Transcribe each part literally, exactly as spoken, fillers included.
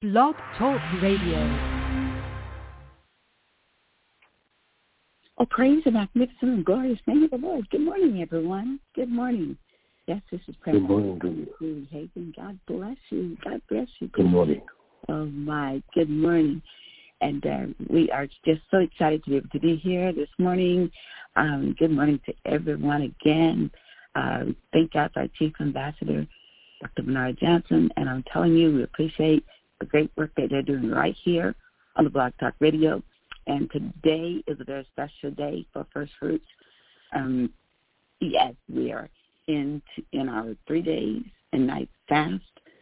Blog Talk Radio. Oh, praise the magnificent and glorious name of the Lord. Good morning, everyone. Good morning. Yes, this is President. Good morning to you. Julie Hagan. God bless you. God bless you. Good morning. Oh, my. Good morning. And uh, we are just so excited to be able to be here this morning. Um, good morning to everyone again. Uh, thank God for our Chief Ambassador, Doctor Bernard Johnson. And I'm telling you, we appreciate the great work that they're doing right here on the Blog Talk Radio. And today is a very special day for First Fruits. Um, yes, we are in in our three days and nights fast,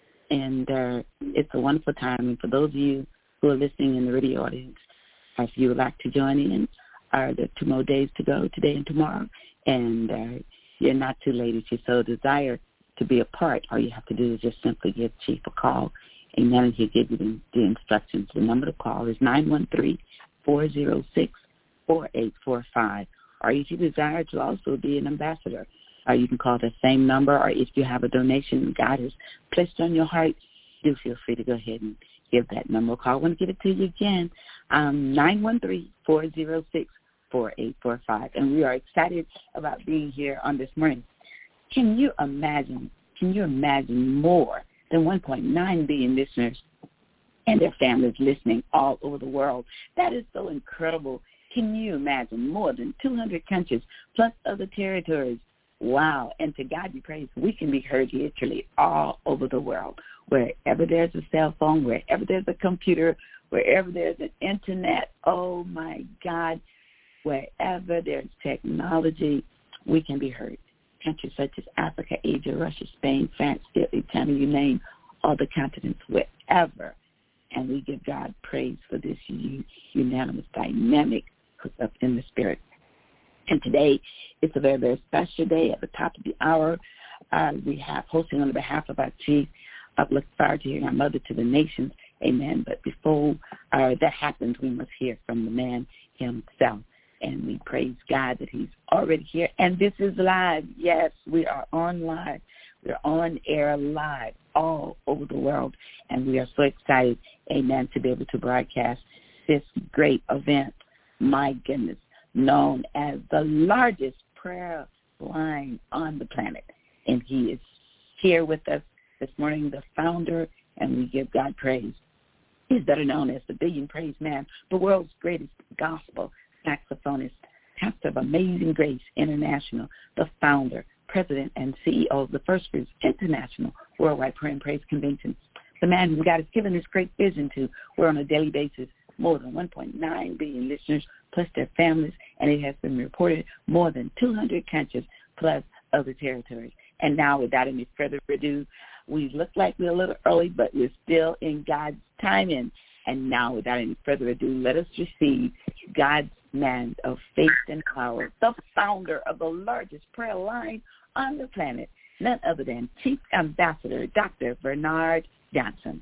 and uh, it's a wonderful time. And for those of you who are listening in the radio audience, if you would like to join in, uh, there are two more days to go, today and tomorrow, and uh, you're not too late. If you so desire to be a part, all you have to do is just simply give Chief a call, and then he'll give you the, the instructions. The number to call is nine one three, four zero six, four eight four five. Or if you desire to also be an ambassador, uh, you can call the same number, or if you have a donation God has placed on your heart, do feel free to go ahead and give that number a call. I want to give it to you again, um, nine one three, four zero six, four eight four five. And we are excited about being here on this morning. Can you imagine, can you imagine more than one point nine billion listeners and their families listening all over the world? That is so incredible. Can you imagine more than two hundred countries plus other territories? Wow. And to God be praised, we can be heard literally all over the world. Wherever there's a cell phone, wherever there's a computer, wherever there's an internet, oh, my God, wherever there's technology, we can be heard. Countries such as Africa, Asia, Russia, Spain, France, Italy, China, you name all the continents, wherever. And we give God praise for this unanimous dynamic hooked up in the spirit. And today, it's a very, very special day. At the top of the hour, uh, we have hosting on behalf of our chief. I look forward to hearing our mother to the nations. Amen. But before uh, that happens, we must hear from the man himself. And we praise God that he's already here. And this is live. Yes, we are on live. We're on air live all over the world. And we are so excited, amen, to be able to broadcast this great event. My goodness, known as the largest prayer line on the planet. And he is here with us this morning, the founder, and we give God praise. He's better known as the Billion Praise Man, the world's greatest gospel saxophonist, pastor of Amazing Grace International, the founder, president, and C E O of the First Fruits International Worldwide Prayer and Praise Convention. The man who God has given this great vision to, where on a daily basis more than one point nine billion listeners plus their families, and it has been reported more than two hundred countries plus other territories. And now, without any further ado, we look like we're a little early, but we're still in God's timing. And now, without any further ado, let us receive God's man of faith and power, the founder of the largest prayer line on the planet, none other than Chief Ambassador Doctor Bernard Johnson.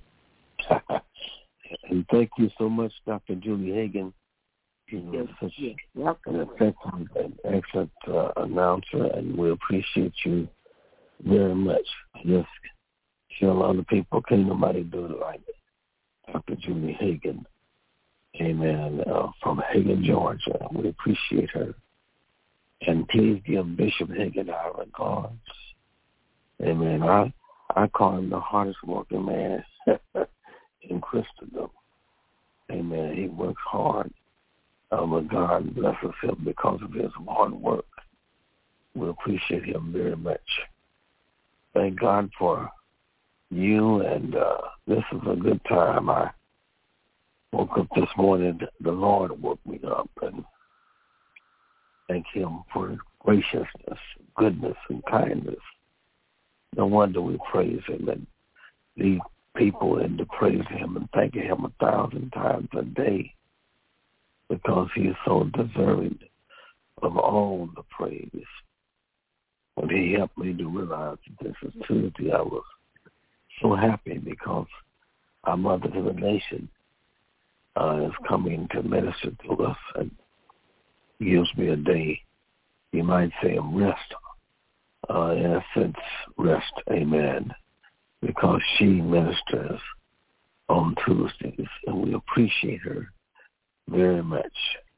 And thank you so much, Doctor Julie Hagan. You know, yes, such yes. Welcome. an effective and excellent uh, announcer, and we appreciate you very much. Just show a lot of people, can't nobody do it like Doctor Julie Hagan. Amen. Uh, from Hagan, Georgia. We appreciate her. And please give Bishop Hagan our regards. Amen. I I call him the hardest working man in Christendom. Amen. He works hard. Uh, but God blesses him because of his hard work. We appreciate him very much. Thank God for you, and uh, this is a good time. I woke up this morning. The Lord woke me up, and thank him for his graciousness, goodness, and kindness. No wonder we praise him and lead people into praise him and thanking him a thousand times a day, because he is so deserving of all the praise. When he helped me to realize that this is Tuesday, I was so happy because our Mother to the Nation uh, is coming to minister to us and gives me a day, you might say, of rest, uh, in a sense, rest, amen, because she ministers on Tuesdays, and we appreciate her very much.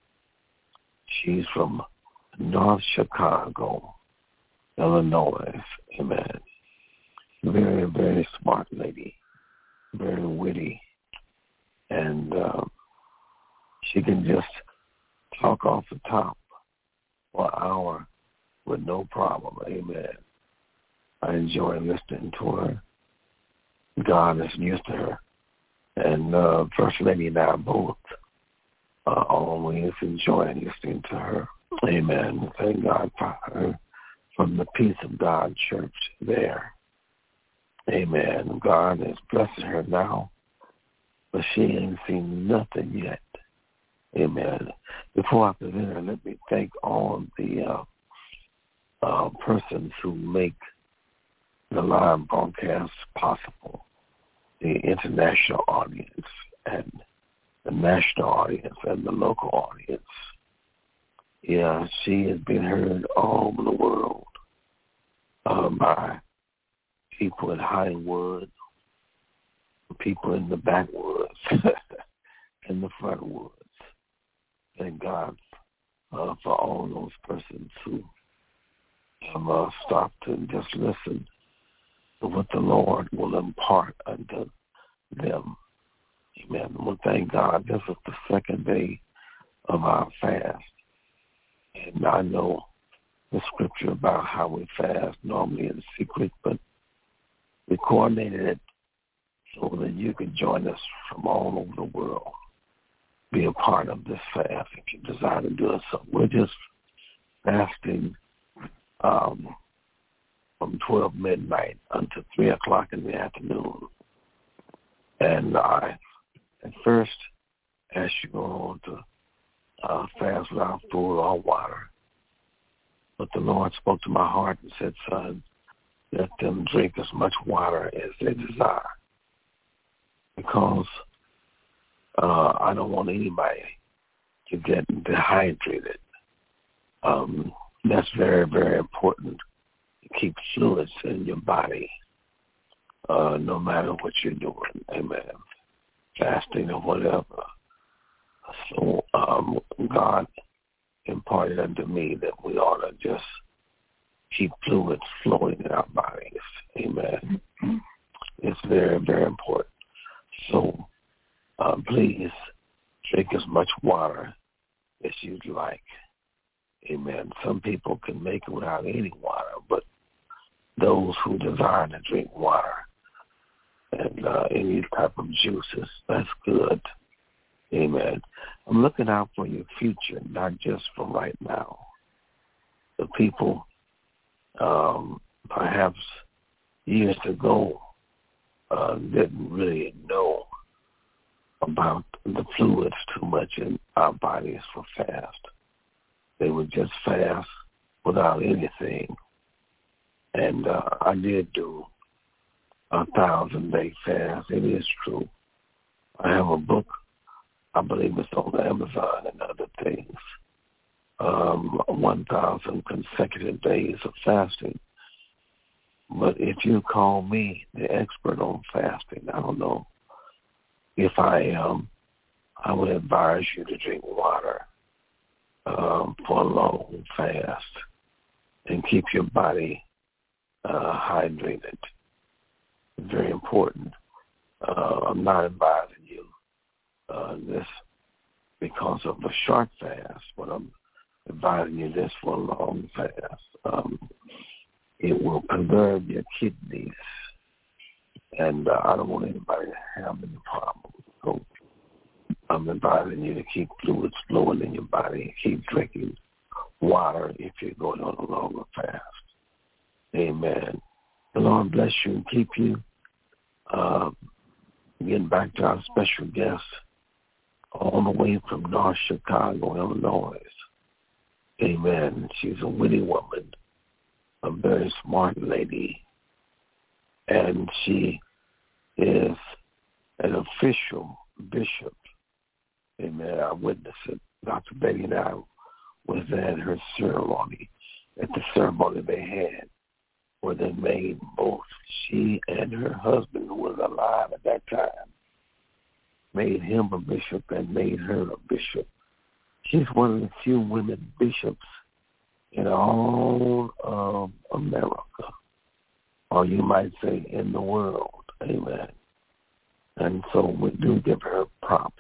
She's from North Chicago, Illinois. Amen. Very, very smart lady, very witty, and um, she can just talk off the top for an hour with no problem. Amen. I enjoy listening to her. God is used to her. And uh, First Lady and I both uh, always enjoy listening to her. Amen. Thank God for her from the Peace of God Church there. Amen. God is blessing her now, but she ain't seen nothing yet. Amen. Before I present her, let me thank all the uh, uh, persons who make the live broadcast possible, the international audience and the national audience and the local audience. Yeah, she has been heard all over the world uh, by people in Hollywood, people in the backwoods, in the front woods. Thank God uh, for all those persons who have uh, stopped and just listened to what the Lord will impart unto them. Amen. Well, thank God. This is the second day of our fast. And I know the scripture about how we fast normally in secret, but we coordinated it so that you could join us from all over the world, be a part of this fast if you desire to do it. So we're just fasting um, from twelve midnight until three o'clock in the afternoon. And I, at first, asked you to go on to uh, fast without food or water. But the Lord spoke to my heart and said, son, let them drink as much water as they desire. Because uh, I don't want anybody to get dehydrated. Um, that's very, very important to keep fluids in your body, uh, no matter what you're doing. Amen. Fasting or whatever. So um, God imparted unto me that we ought to just keep fluids flowing in our bodies. Amen. It's very, very important. So uh, please drink as much water as you'd like. Amen. Some people can make it without any water, but those who desire to drink water and uh, any type of juices, that's good. Amen. I'm looking out for your future, not just for right now. The people, um, perhaps years ago, uh, didn't really know about the fluids too much in our bodies for fast. They would just fast without anything. And uh, I did do a thousand-day fast. It is true. I have a book. I believe it's on Amazon and other things. Um, one thousand consecutive days of fasting. But if you call me the expert on fasting, I don't know if I am. I would advise you to drink water um, for a long fast and keep your body uh, hydrated. Very important. Uh, I'm not advising you uh, this because of a short fast, but I'm advising you this for a long fast. Um, it will preserve your kidneys, and uh, I don't want anybody to have any problems. So I'm advising you to keep fluids flowing in your body, keep drinking water if you're going on a longer fast. Amen. The Lord bless you and keep you. Uh, getting back to our special guest, all the way from North Chicago, Illinois. Amen. She's a witty woman, a very smart lady, and she is an official bishop. Amen. I witnessed it. Doctor Betty and I was at her ceremony, at the ceremony they had, where they made both she and her husband, who was alive at that time, made him a bishop and made her a bishop. She's one of the few women bishops in all of America, or you might say in the world. Amen. And so we do give her props,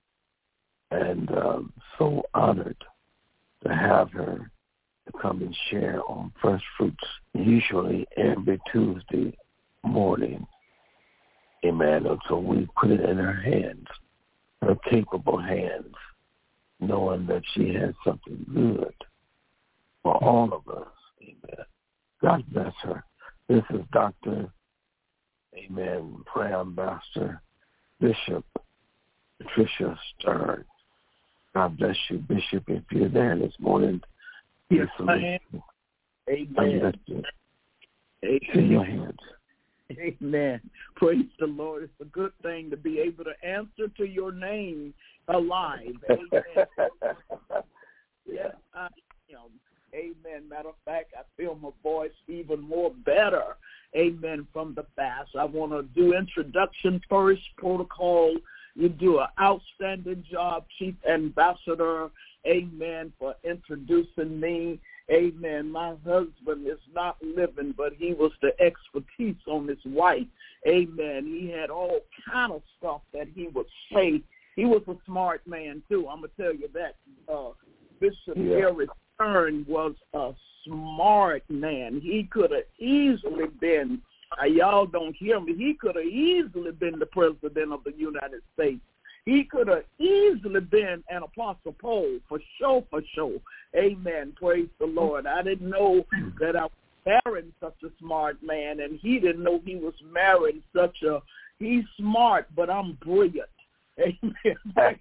and um, so honored to have her to come and share on First Fruits, usually every Tuesday morning. Amen. And so we put it in her hands, her capable hands, knowing that she has something good for all of us. Amen. God bless her. This is Doctor Amen, Prayer Ambassador, Bishop Patricia Stern. God bless you, Bishop, if you're there this morning. Yes, I am. Amen. In your hands. Amen. Praise the Lord. It's a good thing to be able to answer to your name alive. Amen. Yes, I am. Amen. Matter of fact, I feel my voice even more better. Amen. From the fast. I want to do introduction first, protocol. You do an outstanding job, Chief Ambassador. Amen. For introducing me. Amen. My husband is not living, but he was the expertise on his wife. Amen. He had all kind of stuff that he would say. He was a smart man, too. I'm going to tell you that. Uh, Bishop yeah. Eric Stern was a smart man. He could have easily been, uh, y'all don't hear me, he could have easily been the president of the United States. He could have easily been an Apostle Paul, for sure, for sure. Amen. Praise the Lord. I didn't know that I was marrying such a smart man, and he didn't know he was marrying such a, he's smart, but I'm brilliant. Amen.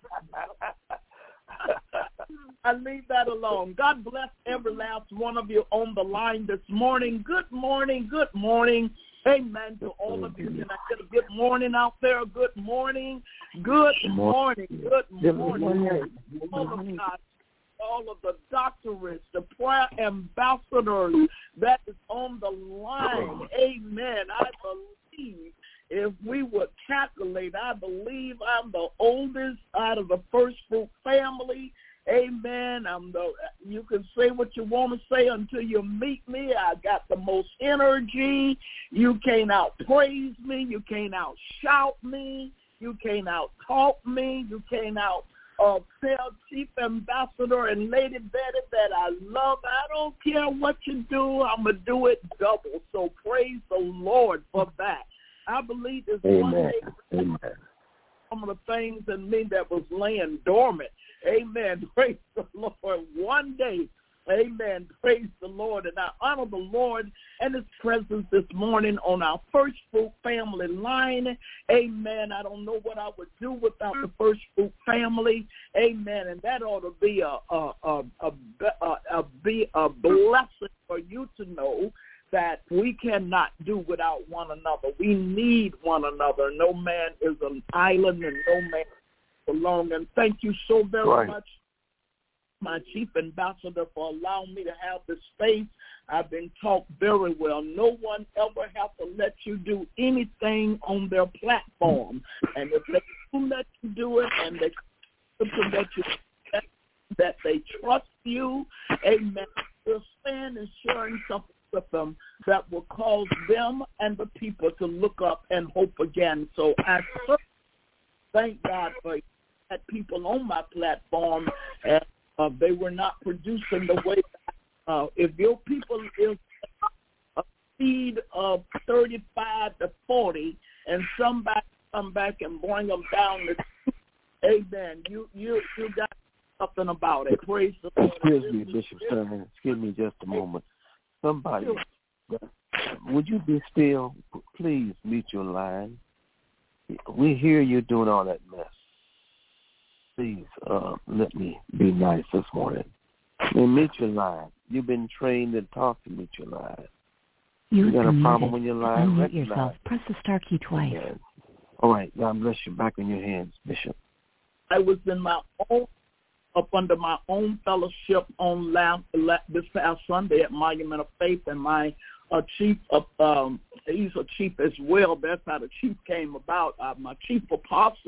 I leave that alone. God bless every last one of you on the line this morning. Good morning, good morning. Amen to all of you. Can I get a good morning out there? Good morning. Good morning. Good morning. All of God, all of the doctorates, the prayer ambassadors that is on the line. Amen. I believe if we would calculate, I believe I'm the oldest out of the First Fruit family. Amen. I'm the. You can say what you want to say until you meet me. I got the most energy. You can't out praise me. You can't out shout me. You can't out talk me. You can't out uh, tell Chief Ambassador and Lady Betty that I love. I don't care what you do. I'm gonna do it double. So praise the Lord for that. I believe this one day. Amen. Some of the things in me that was laying dormant. Amen. Praise the Lord. One day, amen. Praise the Lord. And I honor the Lord and his presence this morning on our First Fruit family line. Amen. I don't know what I would do without the First Fruit family. Amen. And that ought to be a, a, a, a, a, a, be a blessing for you to know that we cannot do without one another. We need one another. No man is an island and no man is alone. And thank you so very right. much, my Chief Ambassador, for allowing me to have this space. I've been taught very well. No one ever has to let you do anything on their platform. And if they do let you do it and they come to let you that, that they trust you, amen, they'll stand and sharing something with them that will cause them and the people to look up and hope again. So I thank God for that people on my platform, and uh, they were not producing the way that, uh, if your people is a speed of thirty-five to forty and somebody come back and bring them down to, amen, you, you, you got something about it. Praise the Lord. Excuse me, Bishop Stern. Excuse me just a moment. Somebody, would you be still? Please mute your line. We hear you doing all that mess. Please uh, let me be nice this morning. And mute your line. You've been trained to talk to mute your line. You, you got a problem with your line? Unmute yourself. Press the star key twice. Okay. All right. God bless you. Back in your hands, Bishop. I was in my own up under my own fellowship on last, this past Sunday at Monument of Faith, and my uh, chief, of, um, he's a chief as well. That's how the chief came about. Uh, my chief apostle,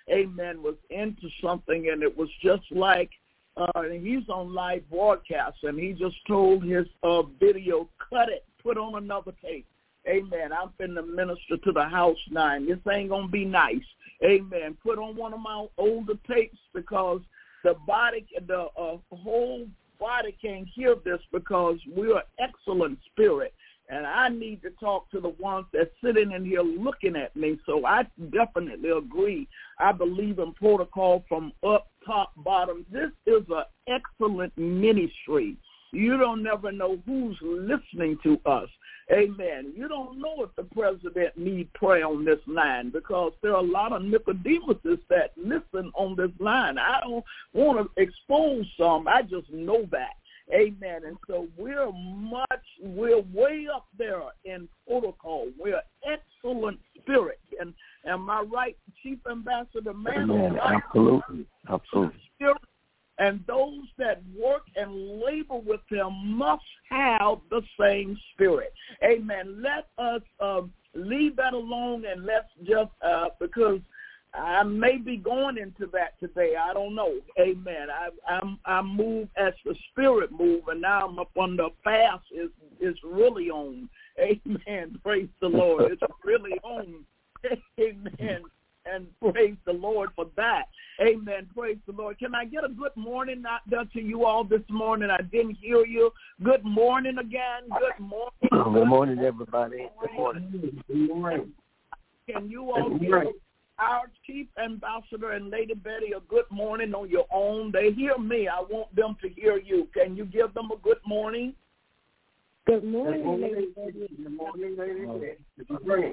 amen, was into something, and it was just like, uh, and he's on live broadcast, and he just told his uh, video, cut it, put on another tape. Amen. I'm finna minister to the house now, and this ain't going to be nice. Amen. Put on one of my older tapes because the body, the uh, whole body can't hear this because we're an excellent spirit. And I need to talk to the ones that's sitting in here looking at me. So I definitely agree. I believe in protocol from up, top, bottom. This is an excellent ministry. You don't never know who's listening to us. Amen. You don't know if the president needs prayer on this line because there are a lot of Nicodemuses that listen on this line. I don't want to expose some. I just know that. Amen. And so we're much, we're way up there in protocol. We're excellent spirit. And am I right, Chief Ambassador? Man, Amen. Absolutely. Absolutely. Spirit. And those that work and labor with him must have the same spirit. Amen. Let us uh, leave that alone and let's just, uh, because I may be going into that today. I don't know. Amen. I, I'm I move as the spirit move, and now I'm up on the fast is is really on. Amen. Praise the Lord. It's really on. Amen. And praise the Lord for that. Amen. Praise the Lord. Can I get a good morning out there to you all this morning? I didn't hear you. Good morning again. Good morning. Good morning, everybody. Good morning. Good morning. Can you all give our Chief Ambassador and Lady Betty a good morning on your own? They hear me. I want them to hear you. Can you give them a good morning? Good morning, Lady Betty. Good morning, Lady Betty. Good morning.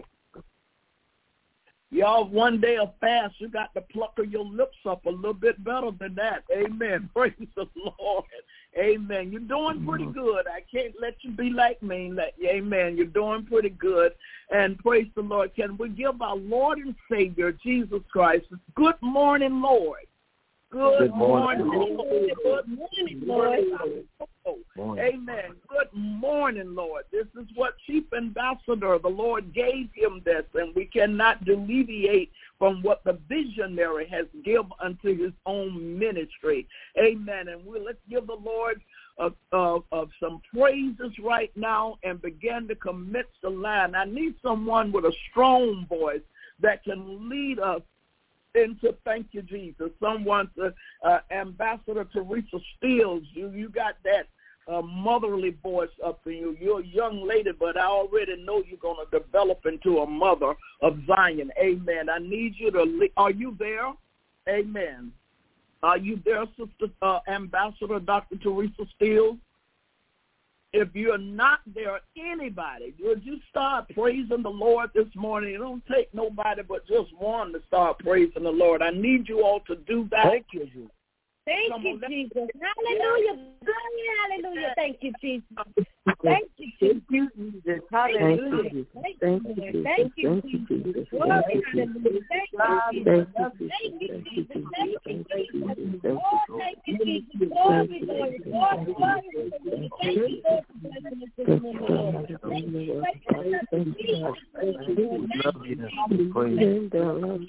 Y'all, one day of fast, you got to plucker your lips up a little bit better than that. Amen. Praise the Lord. Amen. You're doing pretty good. I can't let you be like me. Let, amen. You're doing pretty good. And praise the Lord. Can we give our Lord and Savior, Jesus Christ, good morning, Lord. Good, good morning. morning. Good morning, Lord. Morning. Amen. Good morning, Lord. This is what Chief Ambassador, the Lord gave him this, and we cannot deviate from what the visionary has given unto his own ministry. Amen. And we let's give the Lord of, of, of some praises right now and begin to commence the line. I need someone with a strong voice that can lead us into thank you, Jesus. Someone, uh, uh, Ambassador Teresa Steele, you, you got that uh, motherly voice up in you. You're a young lady, but I already know you're going to develop into a mother of Zion. Amen. I need you to, le- are you there? Amen. Are you there, Sister uh, Ambassador Doctor Teresa Steele? If you're not there, anybody, would you start praising the Lord this morning? It don't take nobody but just one to start praising the Lord. I need you all to do that. Thank you, Jesus. Thank Come you, on, Jesus. Hallelujah. Hallelujah. Thank you, Jesus. Thank you, Jesus. Hallelujah. Thank you, Jesus. Thank you, Jesus. Glory, hallelujah. Thank you, Jesus. Thank you, Jesus. Thank you, Jesus. Oh, thank you, Jesus. Glory, glory, glory, glory. Thank you, Lord, for blessing us this morning, Lord. Thank you, thank you, thank you. Love you. Praise you.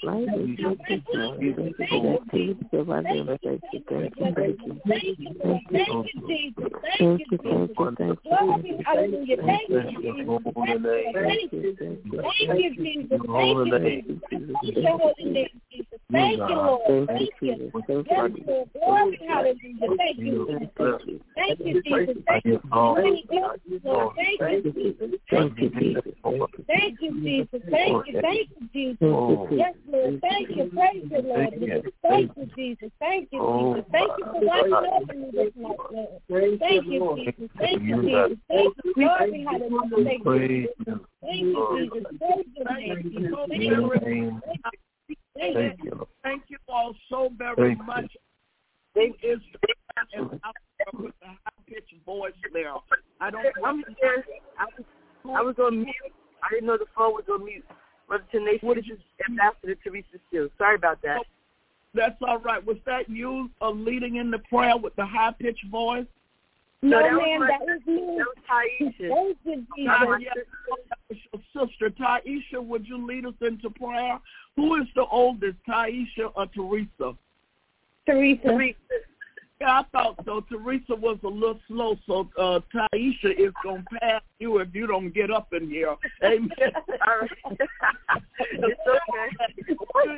Thank you. Thank you. Thank you, thank you, thank you, thank you, Jesus. Thank you, Jesus. Glory, hallelujah. Thank you, Jesus. Thank you, thank you, Jesus. Thank you, Jesus. Thank your holy name, Jesus. Thank you, Lord. Thank you. Yes, Lord. Glory, hallelujah. Thank you, Jesus. Thank you, Jesus. Thank you, Lord. Thank you, Jesus. Thank you, Jesus. Thank you, Jesus. Thank you, thank you, Jesus. Yes, Lord. Thank you. Praise the Lord. Thank you, Jesus. Thank you, Jesus. Thank you for watching over me this night, Lord. Thank you, Jesus. Thank you, Jesus. Thank you, glory, hallelujah. Thank you, Jesus. Thank you, Jesus. Praise your name, Jesus. Thank you. Thank you. Thank you all so very much. Who is and with the high-pitched voice there? I don't. I'm here. I was, I was on mute. I didn't know the phone was on mute. Brother Tenacious, this is Ambassador Teresa Steele. Sorry about that. That's all right. Was that you uh, leading in the prayer with the high-pitched voice? No, that ma'am, was that was me. That was Taisha. Thank you, Jesus. Uh, yes, Sister Taisha, would you lead us into prayer? Who is the oldest, Taisha or Teresa? Teresa. Teresa. Yeah, I thought so. Teresa was a little slow, so uh, Taisha is going to pass you if you don't get up in here. Amen. All right. It's okay.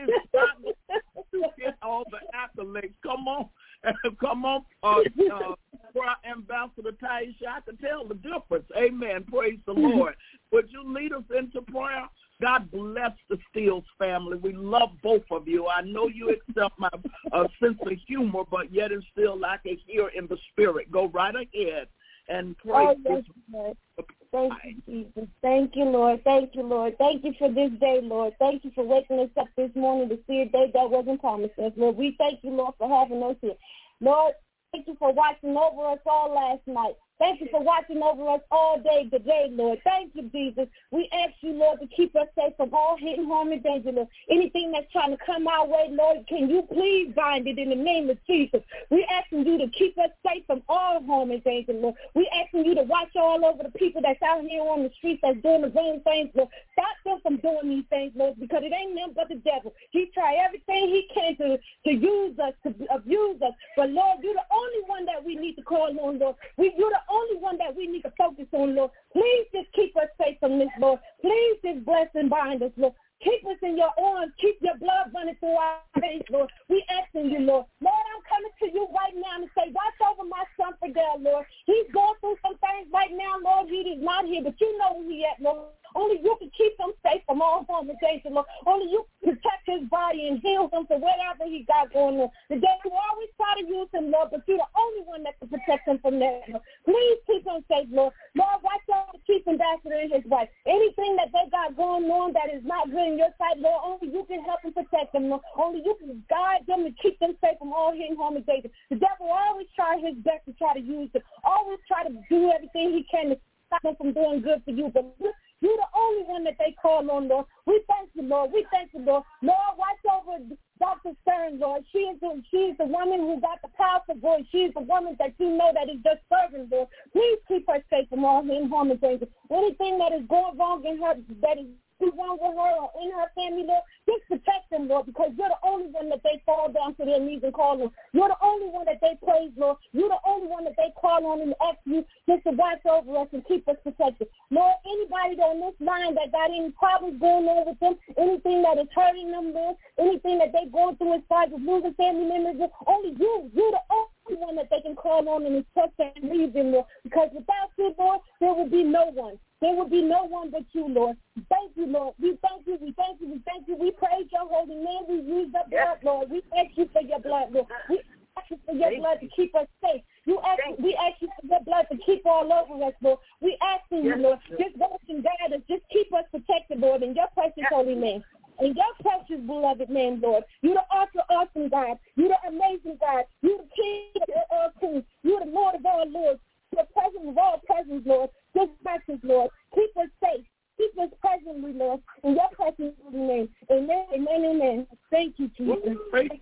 You get all the accolades. Come on. Come on, uh, uh, Ambassador Taisha. I can tell the difference. Amen. Praise the Lord. Would you lead us into prayer? God bless the Steels family. We love both of you. I know you accept my uh, sense of humor, but yet and still I can hear in the spirit. Go right ahead and pray. Oh, yes, Lord. Thank you, Jesus. Thank you, Lord. Thank you, Lord. Thank you for this day, Lord. Thank you for waking us up this morning to see a day that wasn't promised us, Lord. We thank you, Lord, for having us here. Lord, thank you for watching over us all last night. Thank you for watching over us all day today, Lord. Thank you, Jesus. We ask you, Lord, to keep us safe from all hidden harm and danger, Lord. Anything that's trying to come our way, Lord, can you please bind it in the name of Jesus? We asking you to keep us safe from all harm and danger, Lord. We asking you to watch all over the people that's out here on the streets that's doing the wrong things, Lord. Stop them from doing these things, Lord, because it ain't nothing but the devil. He try everything he can to, to use us, to abuse us. But, Lord, you're the only one that we need to call on, Lord. We, you're the only one that we need to focus on, Lord. Please just keep us safe from this, Lord. Please just bless and bind us, Lord. Keep us in your arms. Keep your blood running through our veins, Lord. We asking you, Lord. Lord, I'm coming to you right now to say, watch over my son Fidel, Lord. He's going through some things right now, Lord. He is not here, but you know where he at, Lord. Only you can keep him safe from all harm and danger, Lord. Only you can protect his body and heal him for whatever he got going on. The devil always try to use him, Lord, but you're the only one that can protect him from that, Lord. Please keep him safe, Lord. Lord, watch over the chief ambassador and his wife. Anything that they got going on that is not good in your sight, Lord, only you can help and protect them, Lord. Only you can guide them and keep them safe from all hidden harm and danger. The devil always try his best to try to use them, always try to do everything he can to stop them from doing good for you, but you're the only one that they call on, Lord. We thank you, Lord. We thank you, Lord. Lord, watch over Doctor Stern, Lord. She is the, she is the woman who got the powerful voice. She is the woman that you know that is just serving, Lord. Please keep her safe from all harm and danger. Anything that is going wrong in her, that is wrong with her or in her family, Lord, just protect them, Lord, because you're the only one that they fall down to their knees and call on. You're the only one that they praise, Lord. You're the only one that they call on and ask you just to watch over us and keep us protected. Lord, anybody on this line that got any problems going on with them, anything that is hurting them, Lord, anything that they're going through as far as losing family members, only you, you're the only one that they can call on and trust and leave them, Lord, because without you, Lord, there will be no one. There will be no one but you, Lord. Thank you, Lord. We thank you. We thank you. We thank you. We praise your holy name. We use your blood, Lord. We thank you for your blood, Lord. We ask you for your blood to keep us safe. You ask, we ask you for your blood to keep all over us, Lord. We asking you, Lord, just watch and guide us. Just keep us protected, Lord, in your precious holy name. In your precious beloved name, Lord. You're the awesome, awesome God. You're the amazing God. You're the King of all kings. You're the Lord of all lords. You're the presence of all presence, Lord. Just precious, Lord. Keep us safe. Keep us presently, Lord. In your precious name. Amen, amen, amen. Thank you, Jesus. Amen.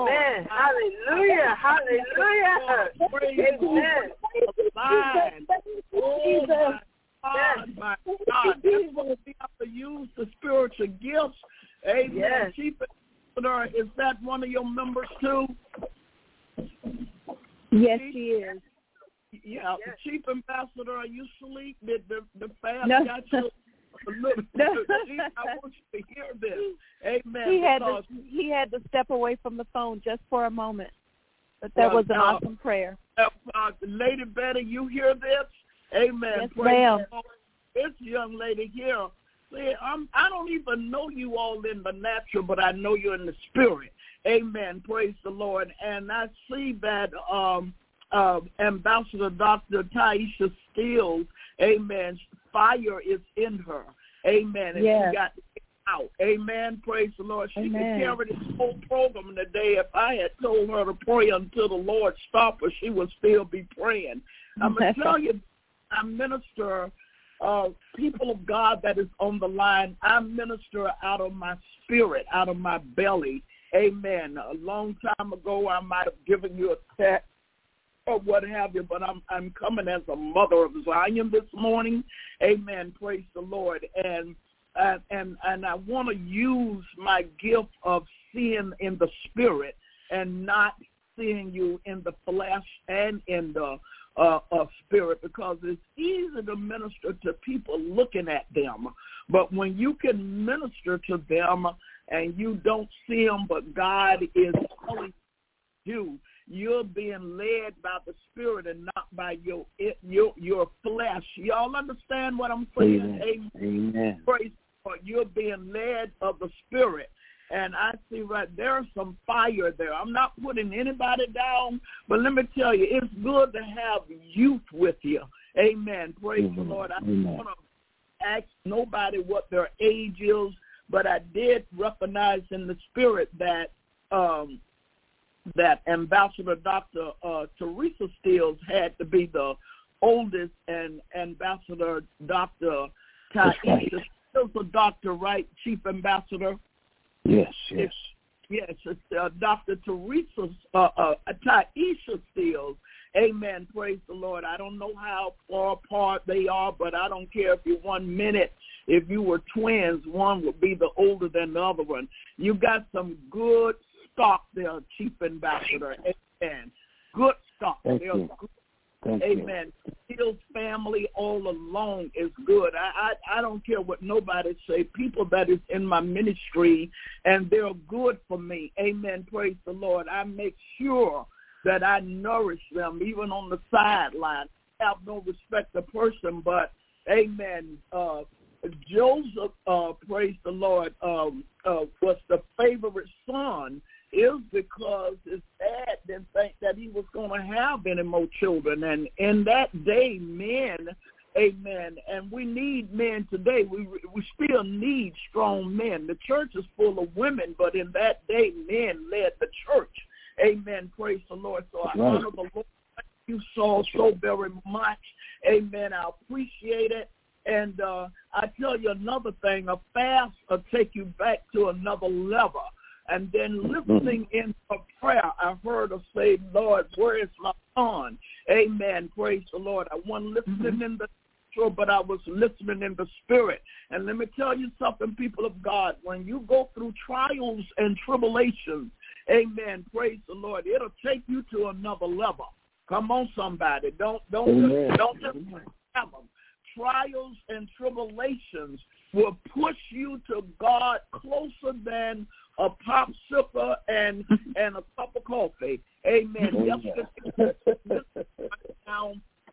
Hallelujah. Hallelujah. Amen. Thank you, Jesus. God, my God. That's what we have to use the spiritual gifts. Amen. Yes. Chief Ambassador, is that one of your members too? Yes, she is. Yeah, yes. Chief Ambassador, are you asleep? Did the, the fast no. got you a little no. bit? I want you to hear this. Amen. He had to, he had to step away from the phone just for a moment. But that well, was an uh, awesome prayer. Uh, uh, Lady Betty, you hear this? Amen. Yes, Praise ma'am. the Lord. This young lady here, see, I'm, I don't even know you all in the natural, but I know you in the spirit. Amen. Praise the Lord. And I see that um, uh, Ambassador Doctor Taisha Steels, amen, fire is in her. Amen. And yes. she got out. Amen. Praise the Lord. She Amen. could carry this whole program today. If I had told her to pray until the Lord stopped her, she would still be praying. I'm going to tell you, I minister, uh, people of God that is on the line, I minister out of my spirit, out of my belly. Amen. A long time ago, I might have given you a text. or what have you, but I'm I'm coming as a mother of Zion this morning. Amen. Praise the Lord. And and and, and I want to use my gift of seeing in the spirit and not seeing you in the flesh and in the uh, uh, spirit, because it's easy to minister to people looking at them. But when you can minister to them and you don't see them, but God is telling you, you're being led by the Spirit and not by your your your flesh. Y'all understand what I'm saying? Amen. Amen. Praise God. You're being led of the Spirit. And I see right there's some fire there. I'm not putting anybody down, but let me tell you, it's good to have youth with you. Amen. Praise Amen. the Lord. I Amen. don't want to ask nobody what their age is, but I did recognize in the spirit that um, that Ambassador Doctor Uh, Teresa Stills had to be the oldest, and Ambassador Doctor Taisha Stills a doctor, right, Chief Ambassador? Yes, yes. Yes, it's uh, Doctor Teresa uh, uh, Taisha Stills. Amen. Praise the Lord. I don't know how far apart they are, but I don't care if you're one minute. If you were twins, one would be the older than the other one. You got some good stock there, Chief Ambassador. Amen. Good stock. Thank They're you. good. Thank Amen. Stills family all alone is good. I, I I don't care what nobody say. People that is in my ministry, and they're good for me. Amen. Praise the Lord. I make sure that I nourish them, even on the sideline. I have no respect to person, but amen. Uh, Joseph, uh, praise the Lord, um, uh, was the favorite son, is because his dad didn't think that he was going to have any more children. And in that day, men, amen, and we need men today. We we still need strong men. The church is full of women, but in that day, men led the church. Amen. Praise the Lord. So I Right. honor the Lord. Thank you so, so very much. Amen. I appreciate it. And uh, I tell you another thing, a fast will take you back to another level. And then listening in a prayer, I heard her say, Lord, where is my son? Amen. Praise the Lord. I wasn't listening in the natural, but I was listening in the spirit. And let me tell you something, people of God. When you go through trials and tribulations, amen, praise the Lord, it'll take you to another level. Come on, somebody. Don't, don't, Amen. just, don't just have them. Trials and tribulations will push you to God closer than a popsicle and and a cup of coffee. Amen. Yesterday, now,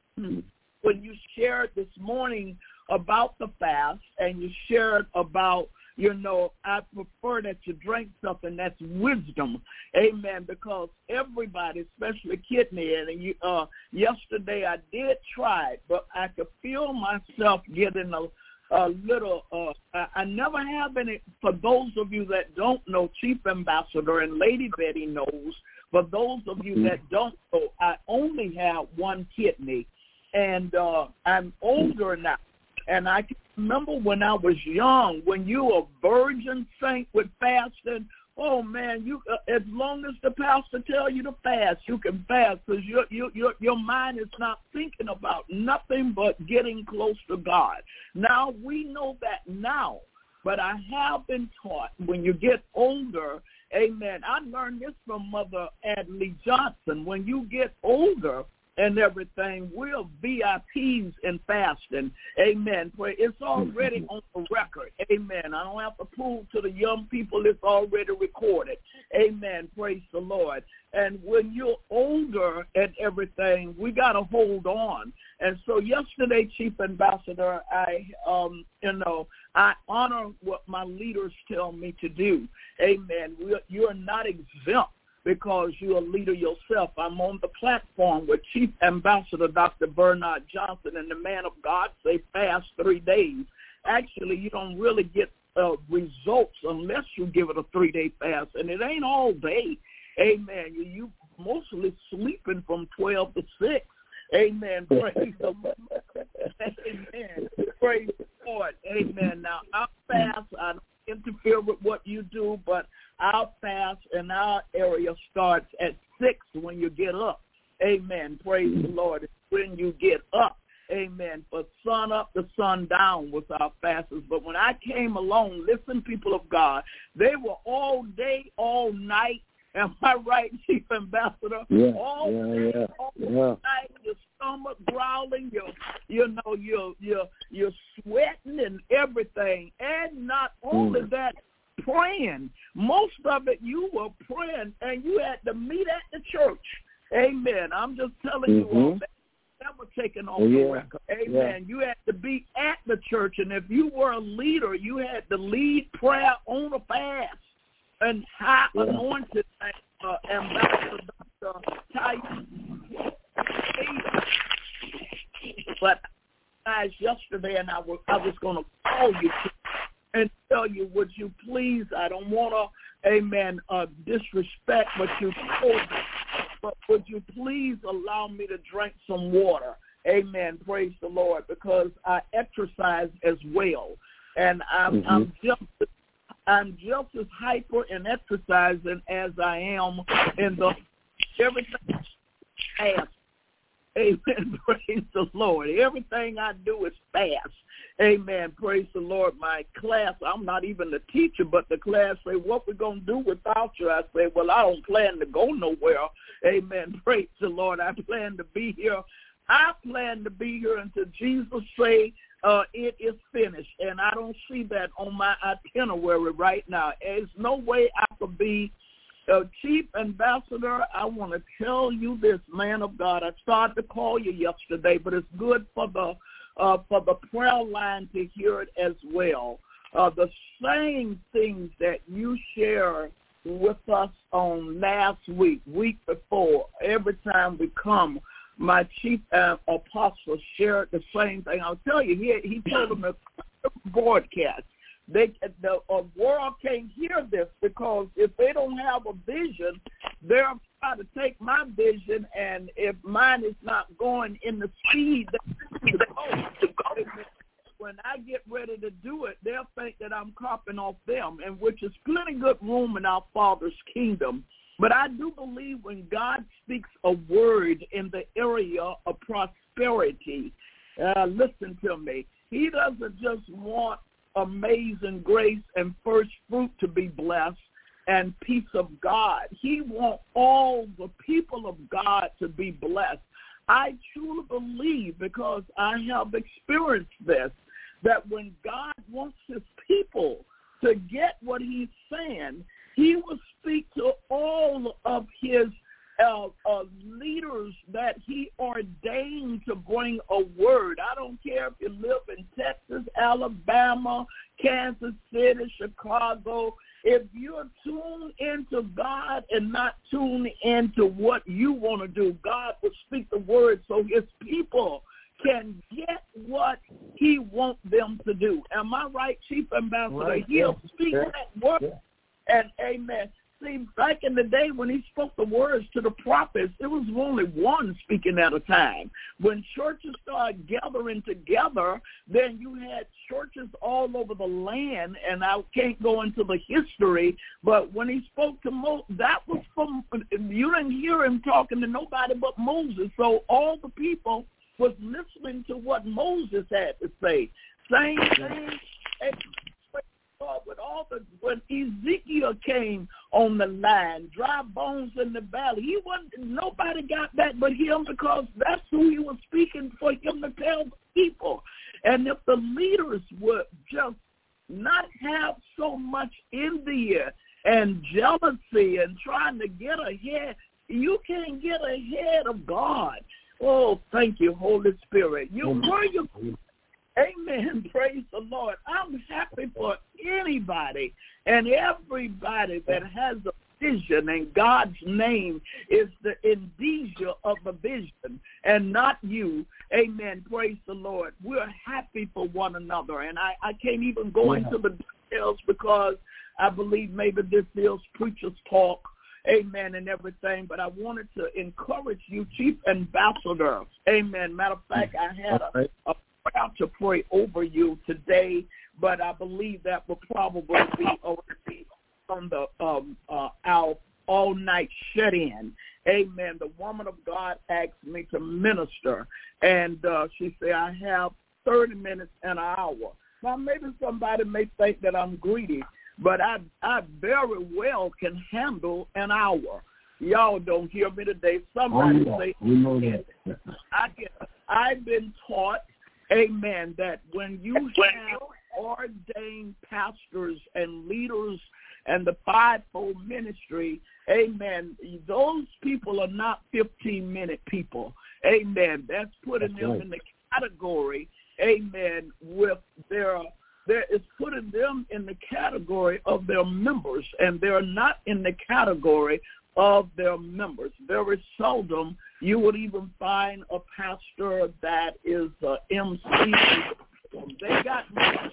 when you shared this morning about the fast, and you shared about, you know, I prefer that you drink something that's wisdom. Amen. Because everybody, especially kidney, and you, uh, yesterday I did try it, but I could feel myself getting a, a little, uh, I, I never have any, for those of you that don't know, Chief Ambassador and Lady Betty knows, for those of you that don't know, I only have one kidney, and uh, I'm older now. And I can remember when I was young, when you were a virgin saint with fasting, oh, man, you uh, as long as the pastor tell you to fast, you can fast, because your, your, your, your mind is not thinking about nothing but getting close to God. Now, we know that now, but I have been taught when you get older, amen, I learned this from Mother Adley Johnson. When you get older, and everything, we're V I Ps in fasting. Amen. It's already on the record. Amen. I don't have to prove to the young people, it's already recorded. Amen. Praise the Lord. And when you're older and everything, we got to hold on. And so yesterday, Chief Ambassador, I, um, you know, I honor what my leaders tell me to do. Amen. We're, you're not exempt, because you're a leader yourself. I'm on the platform with Chief Ambassador Doctor Bernard Johnson, and the man of God say fast three days. Actually, you don't really get uh, results unless you give it a three-day fast, and it ain't all day. Amen. You, you mostly sleeping from twelve to six. Amen. Praise the Lord. Amen. Praise the Lord. Amen. Now, I fast. I don't interfere with what you do, but our fast in our area starts at six when you get up. amen, praise the Lord, when you get up. Amen. For sun up to sun down was our fastest. But when I came along, listen, people of God, they were all day, all night. Am I right, Chief Ambassador? Yeah, all yeah, day, yeah, all yeah. night, your stomach growling, your, you know, you're, you're, you're sweating and everything. And not only mm. that, praying. Most of it you were praying, and you had to meet at the church. Amen. I'm just telling mm-hmm. you all that. Never taken off oh, yeah. the record. Amen. Yeah. You had to be at the church, and if you were a leader, you had to lead prayer on a fast. And high yeah. anointed uh, Ambassador Doctor Ty. But guys, yesterday, and I was I was going to call you and tell you, would you please? I don't want to, amen, uh, disrespect what you told me. But would you please allow me to drink some water? Amen. Praise the Lord, because I exercise as well, and I'm, mm-hmm. I'm just I'm just as hyper in exercising as I am in the everything fast. Amen. Praise the Lord. Everything I do is fast. Amen. Praise the Lord. My class, I'm not even the teacher, but the class say, what we're going to do without you? I say, well, I don't plan to go nowhere. Amen. Praise the Lord. I plan to be here. I plan to be here until Jesus say uh, it is finished. And I don't see that on my itinerary right now. There's no way I could be uh, Chief Ambassador. I want to tell you this, man of God. I started to call you yesterday, but it's good for the Uh, for the prayer line to hear it as well. Uh, the same things that you share with us on last week, week before, every time we come, my chief uh, apostle shared the same thing. I'll tell you, he, he told them to broadcast. They, the uh, world can't hear this because if they don't have a vision, they're trying to take my vision, and if mine is not going in the speed that it's supposed to go, when I get ready to do it, they'll think that I'm copying off them, and which is plenty good room in our Father's kingdom. But I do believe when God speaks a word in the area of prosperity, uh, listen to me, he doesn't just want amazing grace and first fruit to be blessed and peace of God. He wants all the people of God to be blessed. I truly believe, because I have experienced this, that when God wants his people to get what he's saying, he will speak to all of his uh, uh, leaders that he ordained to bring a word. I don't care if you live in Texas, Alabama, Kansas City, Chicago. If you're tuned into God and not tuned into what you want to do, God will speak the word so his people can get what he wants them to do. Am I right, Chief Ambassador? Right. He'll yeah. speak yeah. that word. Yeah. And amen. See, back in the day when he spoke the words to the prophets, it was only one speaking at a time. When churches started gathering together, then you had churches all over the land, and I can't go into the history, but when he spoke to Moses, that was from, you didn't hear him talking to nobody but Moses, so all the people was listening to what Moses had to say. Same thing. With all the when Ezekiel came on the line, dry bones in the valley, he wasn't. Nobody got that but him, because that's who he was speaking for, him to tell the people. And if the leaders would just not have so much envy and jealousy and trying to get ahead, you can't get ahead of God. Oh, thank you, Holy Spirit. You were you. Amen. Praise the Lord. I'm happy for anybody and everybody that has a vision, and God's name is the indicia of the vision and not you. Amen. Praise the Lord. We're happy for one another, and I, I can't even go yeah. into the details because I believe maybe this is preacher's talk. Amen, and everything, but I wanted to encourage you, Chief Ambassador. Amen. Matter of fact, I had a, a proud to pray over you today, but I believe that will probably be on the um, uh, our all-night shut-in. Amen. The woman of God asked me to minister, and uh, she said, I have thirty minutes and an hour. Now, maybe somebody may think that I'm greedy, but I, I very well can handle an hour. Y'all don't hear me today. Somebody oh, yeah. say, we know that. I get, I've been taught, amen, that when you have ordained pastors and leaders and the fivefold ministry, amen, those people are not fifteen-minute people. Amen. That's putting That's them right. in the category, amen, with their, there is putting them in the category of their members, and they're not in the category of their members. Very seldom you would even find a pastor that is a M C. They got money.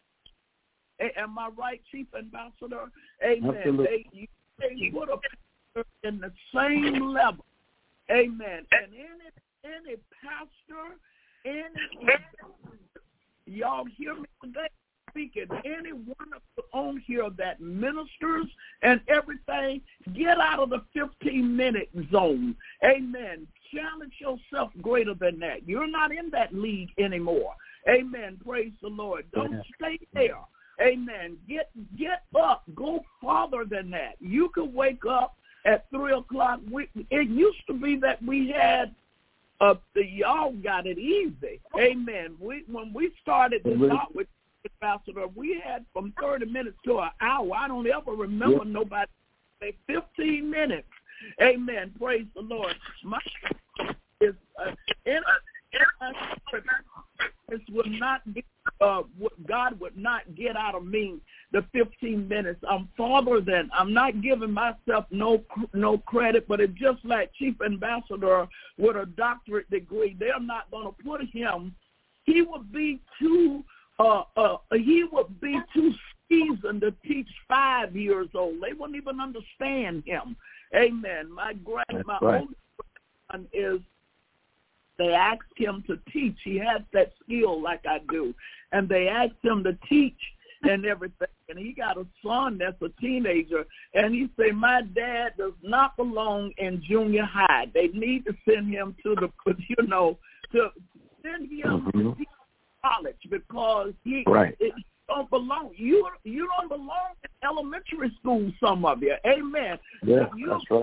Am I right, Chief Ambassador? Amen. Absolutely. They, they put a pastor in the same level. Amen. And any any pastor, any y'all hear me today speaking, any one of the on here that ministers and everything, get out of the fifteen-minute zone. Amen. Challenge yourself greater than that. You're not in that league anymore. Amen. Praise the Lord. Don't yeah. stay there. Amen. Get get up. Go farther than that. You could wake up at three o'clock. We, it used to be that we had, uh, the, y'all got it easy. Amen. We when we started to talk with Ambassador, we had from thirty minutes to an hour. I don't ever remember yeah. nobody say fifteen minutes. Amen. Praise the Lord. My is uh, in a this will not get, uh, God would not get out of me the fifteen minutes. I'm farther than, I'm not giving myself no no credit, but it's just like Chief Ambassador with a doctorate degree. They're not going to put him, he would be too, uh, uh, he would be too seasoned to teach five years old. They wouldn't even understand him. Amen. My grand, my right. oldest son is, they asked him to teach. He has that skill like I do. And they asked him to teach and everything. And he got a son that's a teenager. And he said, my dad does not belong in junior high. They need to send him to the, you know, to send him mm-hmm. to college because he, right. it, don't belong. You you don't belong in elementary school, some of you. Amen. Yeah, you, that's right.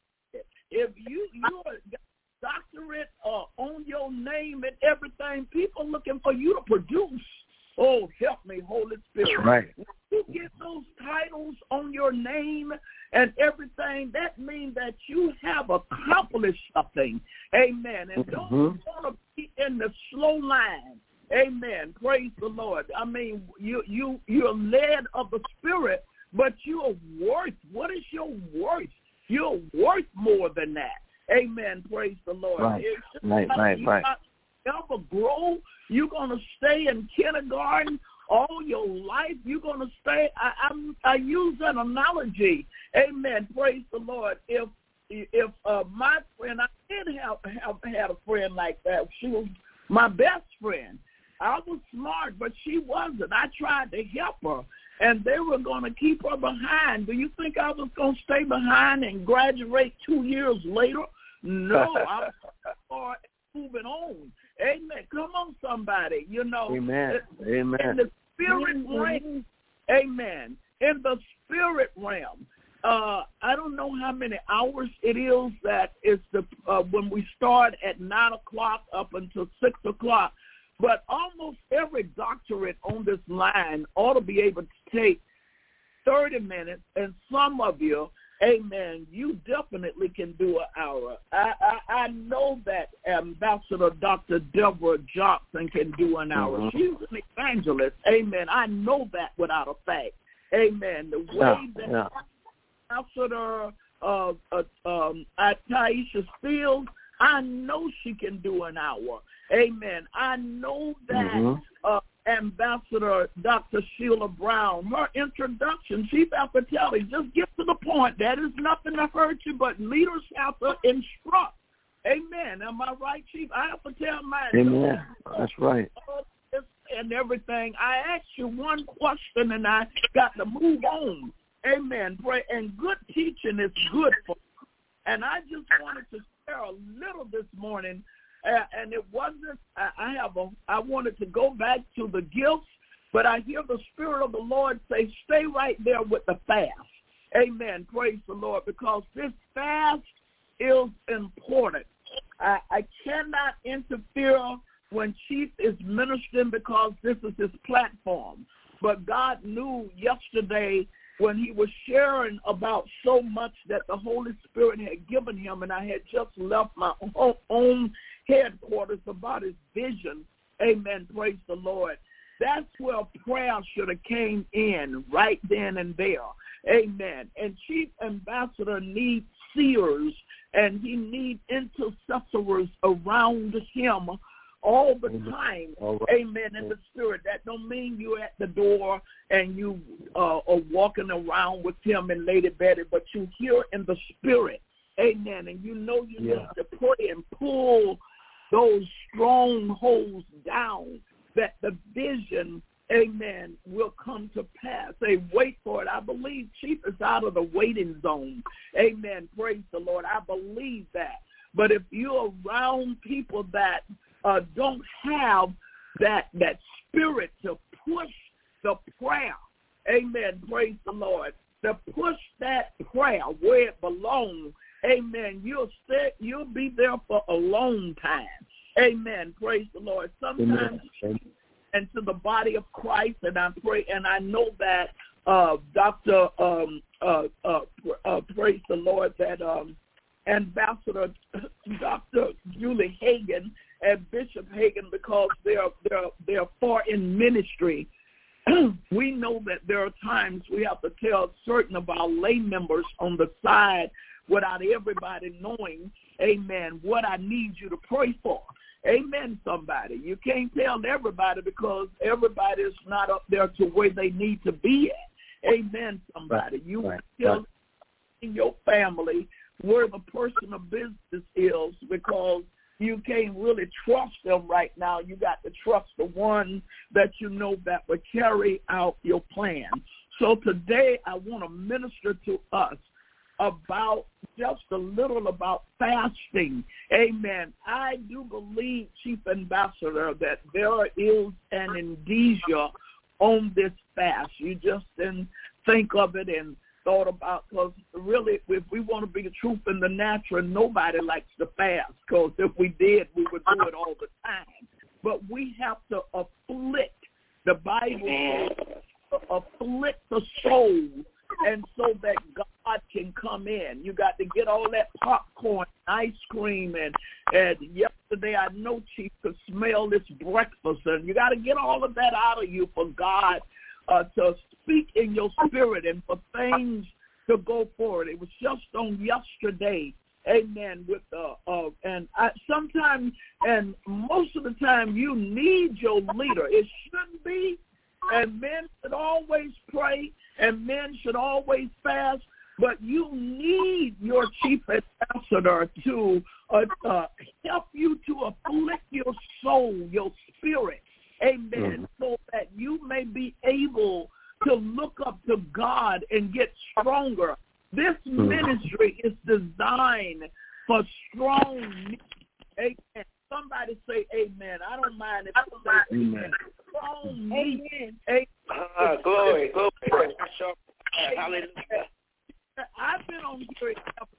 If you, you are doctorate uh, on your name and everything, people looking for you to produce. Oh, help me, Holy Spirit. That's right. When you get those titles on your name and everything, that means that you have accomplished something. Amen. And mm-hmm. don't want to be in the slow line. Amen. Praise the Lord. I mean, you, you, you're led of the Spirit, but you're worth, what is your worth? You're worth more than that. Amen. Praise the Lord. Right, right, like right, you right. Ever grow, you're going to stay in kindergarten all your life. You're going to stay. I, I'm, I use an analogy. Amen. Praise the Lord. If if uh, my friend, I did have, have had a friend like that. She was my best friend. I was smart, but she wasn't. I tried to help her, and they were going to keep her behind. Do you think I was going to stay behind and graduate two years later? No, I was moving on. Amen. Come on, somebody. You know. Amen. Amen. In the spirit realm, amen. In the spirit realm, uh, I don't know how many hours it is that it's the uh, when we start at nine o'clock up until six o'clock. But almost every doctorate on this line ought to be able to take thirty minutes, and some of you, amen, you definitely can do an hour. I, I, I know that Ambassador Doctor Deborah Johnson can do an hour. Mm-hmm. She's an evangelist, amen. I know that without a fact, amen. The way yeah, that yeah. Ambassador uh, uh, um, Taisha Fields, I know she can do an hour. Amen. I know that mm-hmm. uh, Ambassador Doctor Sheila Brown, her introduction, Chief Alcatelli, just get to the point. That is nothing to hurt you, but leaders have to instruct. Amen. Am I right, Chief? I have to tell my Amen. That's right. And everything. I asked you one question, and I got to move on. Amen. Pray. And good teaching is good for you. And I just wanted to share a little this morning, uh, and it wasn't, I, I have a, I wanted to go back to the gifts, but I hear the Spirit of the Lord say, stay right there with the fast. Amen. Praise the Lord, because this fast is important. I, I cannot interfere when Chief is ministering because this is his platform. But God knew yesterday when he was sharing about so much that the Holy Spirit had given him, and I had just left my own headquarters about his vision. Amen. Praise the Lord. That's where prayer should have came in right then and there. Amen. And Chief Ambassador needs seers, and he needs intercessors around him all the time. All right. Amen. In the Spirit. That don't mean you're at the door and you uh, are walking around with him and Lady Betty, but you hear in the Spirit. Amen. And you know you yeah. need to pray and pull those strongholds down, that the vision, amen, will come to pass. Say, wait for it. I believe Chief is out of the waiting zone. Amen. Praise the Lord. I believe that. But if you're around people that uh, don't have that that spirit to push the prayer, amen, praise the Lord, to push that prayer where it belongs, amen, you'll stay, you'll be there for a long time. Amen. Praise the Lord. Sometimes amen. And to the body of Christ, and I pray, and I know that uh, Doctor Um, uh, uh, uh, praise the Lord, that um, Ambassador Doctor Julie Hagan and Bishop Hagan, because they're they're they're far in ministry. We know that there are times we have to tell certain of our lay members on the side without everybody knowing, amen, what I need you to pray for. Amen, somebody. You can't tell everybody because everybody is not up there to where they need to be at. Amen, somebody. You right. tell right. in your family where the person of business is, because you can't really trust them right now. You got to trust the one that you know that will carry out your plan. So today I want to minister to us about just a little about fasting. Amen. I do believe, Chief Ambassador, that there is an indicia on this fast. You just didn't think of it and thought about, because really, if we want to be the truth in the natural, nobody likes to fast, because if we did, we would do it all the time. But we have to afflict, the Bible says, afflict the soul, and so that God can come in. You got to get all that popcorn, ice cream, and and yesterday I know Chief could smell this breakfast, and you got to get all of that out of you for God uh, to speak in your spirit and for things to go forward. It was just on yesterday, amen, with uh, uh and I, sometimes, and most of the time, you need your leader. It shouldn't be, and men should always pray, and men should always fast, but you need your chief ambassador to uh, uh, help you to afflict your soul, your spirit, amen, mm-hmm. so that you may be able to look up to God and get stronger. This mm-hmm. ministry is designed for strong men. Amen. Somebody say amen. I don't mind if you say amen. Strong men. Amen. Uh, glory, glory. Hallelujah. I've been on here.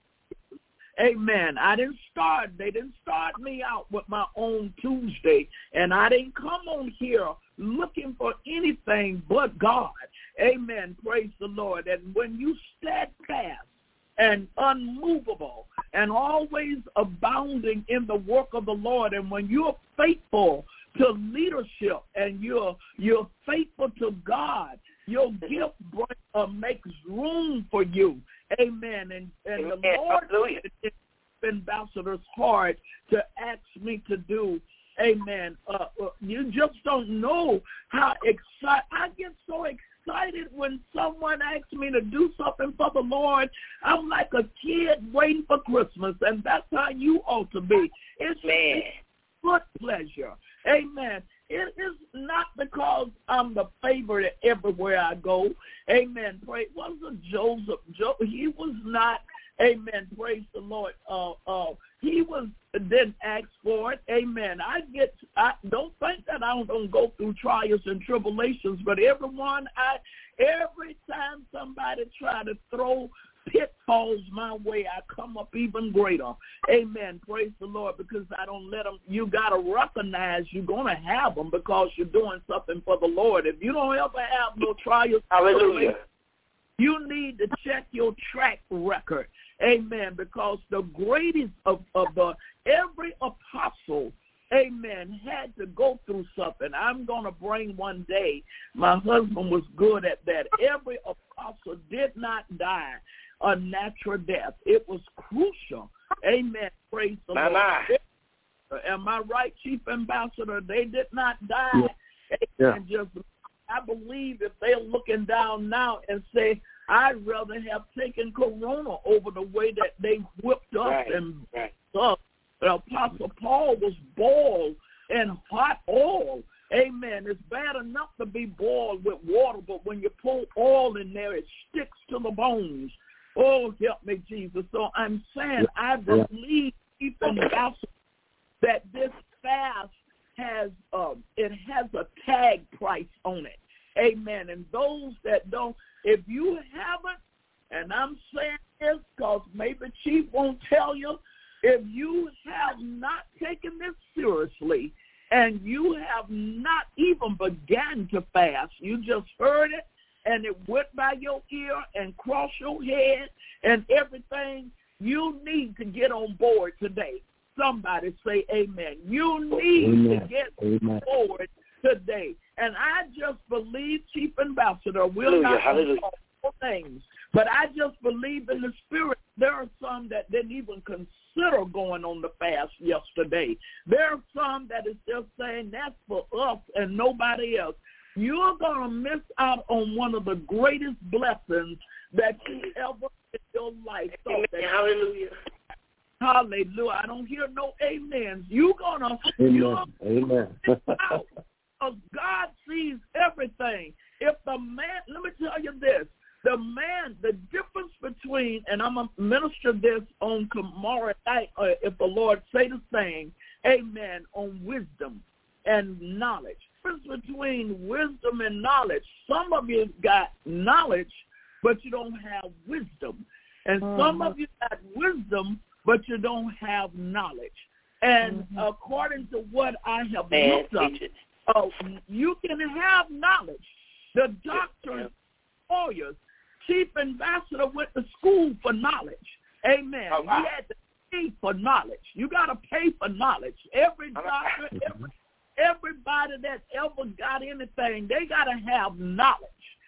Amen. I didn't start. They didn't start me out with my own Tuesday, and I didn't come on here looking for anything but God. Amen. Praise the Lord. And when you steadfast and unmovable and always abounding in the work of the Lord, and when you're faithful to leadership and you're you're faithful to God, your gift uh, makes room for you. Amen. And, and the Lord is Ambassador's heart to ask me to do. Amen. Uh, uh, you just don't know how excited. I get so excited when someone asks me to do something for the Lord. I'm like a kid waiting for Christmas, and that's how you ought to be. It's, it's good pleasure. Amen. it is not because I'm the favorite everywhere I go. Amen. Praise. Wasn't Joseph? Jo- he was not. Amen. Praise the Lord. Uh, uh, he was didn't ask for it. Amen. I get. I don't think that I don't go through trials and tribulations, but everyone, I every time somebody try to throw pitfalls my way, I come up even greater. Amen. Praise the Lord, because I don't let them. You got to recognize you're going to have them because you're doing something for the Lord. If you don't ever have no trials, hallelujah, you need to check your track record. Amen. Because the greatest of, of the every apostle, amen, had to go through something. I'm going to bring one day. My husband was good at that. Every apostle did not die a natural death. It was crucial. Amen. Praise the my, Lord. My. Am I right, Chief Ambassador? They did not die. Yeah. Yeah. Yeah. Just, I believe if they're looking down now and say, I'd rather have taken corona over the way that they whipped us right. and right. up. The Apostle Paul was boiled in hot oil. Amen. It's bad enough to be boiled with water, but when you pour oil in there, it sticks to the bones. Oh, help me, Jesus. So I'm saying I believe even that this fast has uh, it has a tag price on it. Amen. And those that don't, if you haven't, and I'm saying this because maybe Chief won't tell you, if you have not taken this seriously and you have not even begun to fast, you just heard it and it went by your ear and crossed your head and everything, you need to get on board today. Somebody say amen. You need amen. to get amen. on board today. And I just believe, Chief Ambassador, we'll Hallelujah. not Hallelujah. all things, but I just believe in the spirit. There are some that didn't even consider going on the fast yesterday. There are some that is just saying that's for us and nobody else. You're going to miss out on one of the greatest blessings that you ever in your life. Amen. Hallelujah. Hallelujah. I don't hear no amens. You're going to, Amen. you're Amen. out. God sees everything. If the man, let me tell you this, the man, the difference between, and I'm going to minister this on tomorrow night, uh, if the Lord say the same, amen, on wisdom and knowledge. The difference between wisdom and knowledge, some of you got knowledge, but you don't have wisdom. And mm-hmm. some of you got wisdom, but you don't have knowledge. And mm-hmm. according to what I have Man, looked up, uh, you can have knowledge. The doctors, lawyers, Chief Ambassador went to school for knowledge. Amen. Right. He had to pay for knowledge. You got to pay for knowledge. Every doctor, every, everybody that ever got anything, they got to have knowledge.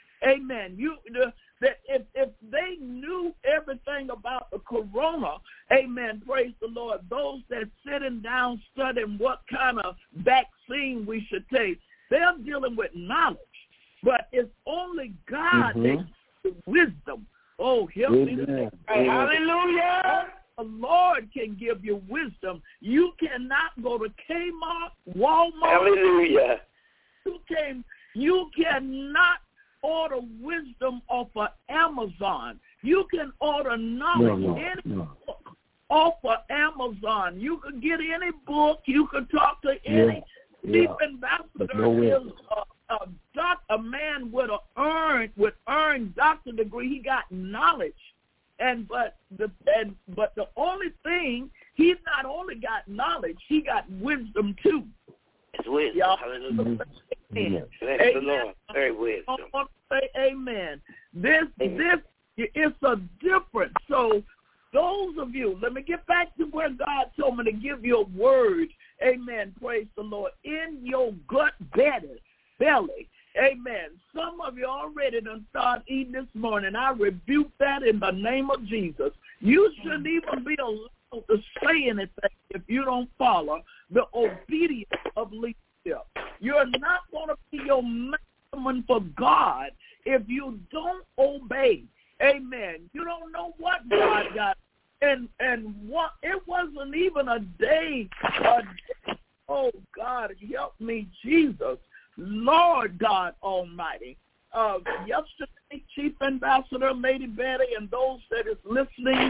Amen. You the, the, if if they knew everything about the corona, amen, praise the Lord, those that sitting down studying what kind of vaccine we should take, they're dealing with knowledge. But it's only God mm-hmm. that gives wisdom. Oh, help me to hallelujah. The Lord can give you wisdom. You cannot go to Kmart, Walmart. Hallelujah. You can you cannot order wisdom off of Amazon. You can order knowledge, no, no, any no. book off of Amazon. You can get any book. You can talk to any yeah, chief yeah. ambassador. No is a, a, doc, a man with a earned with earned doctor degree. He got knowledge, and but the and but the only thing, he not only got knowledge, he got wisdom too. It's wisdom. Y'all. Hallelujah. Amen. Bless the Lord. Very wisdom. I want to say amen. This, amen. this, it's a difference. So those of you, let me get back to where God told me to give you a word. Amen. Praise the Lord. In your gut belly, belly. Amen. Some of you already done started eating this morning. I rebuke that in the name of Jesus. You shouldn't even be allowed to say anything if you don't follow the obedience of leadership. You're not going to be your maximum for God if you don't obey. Amen. You don't know what God got. And and what it wasn't even a day, a day. Oh, God. God, help me, Jesus. Lord God Almighty. Uh, yesterday, Chief Ambassador Lady Betty and those that is listening,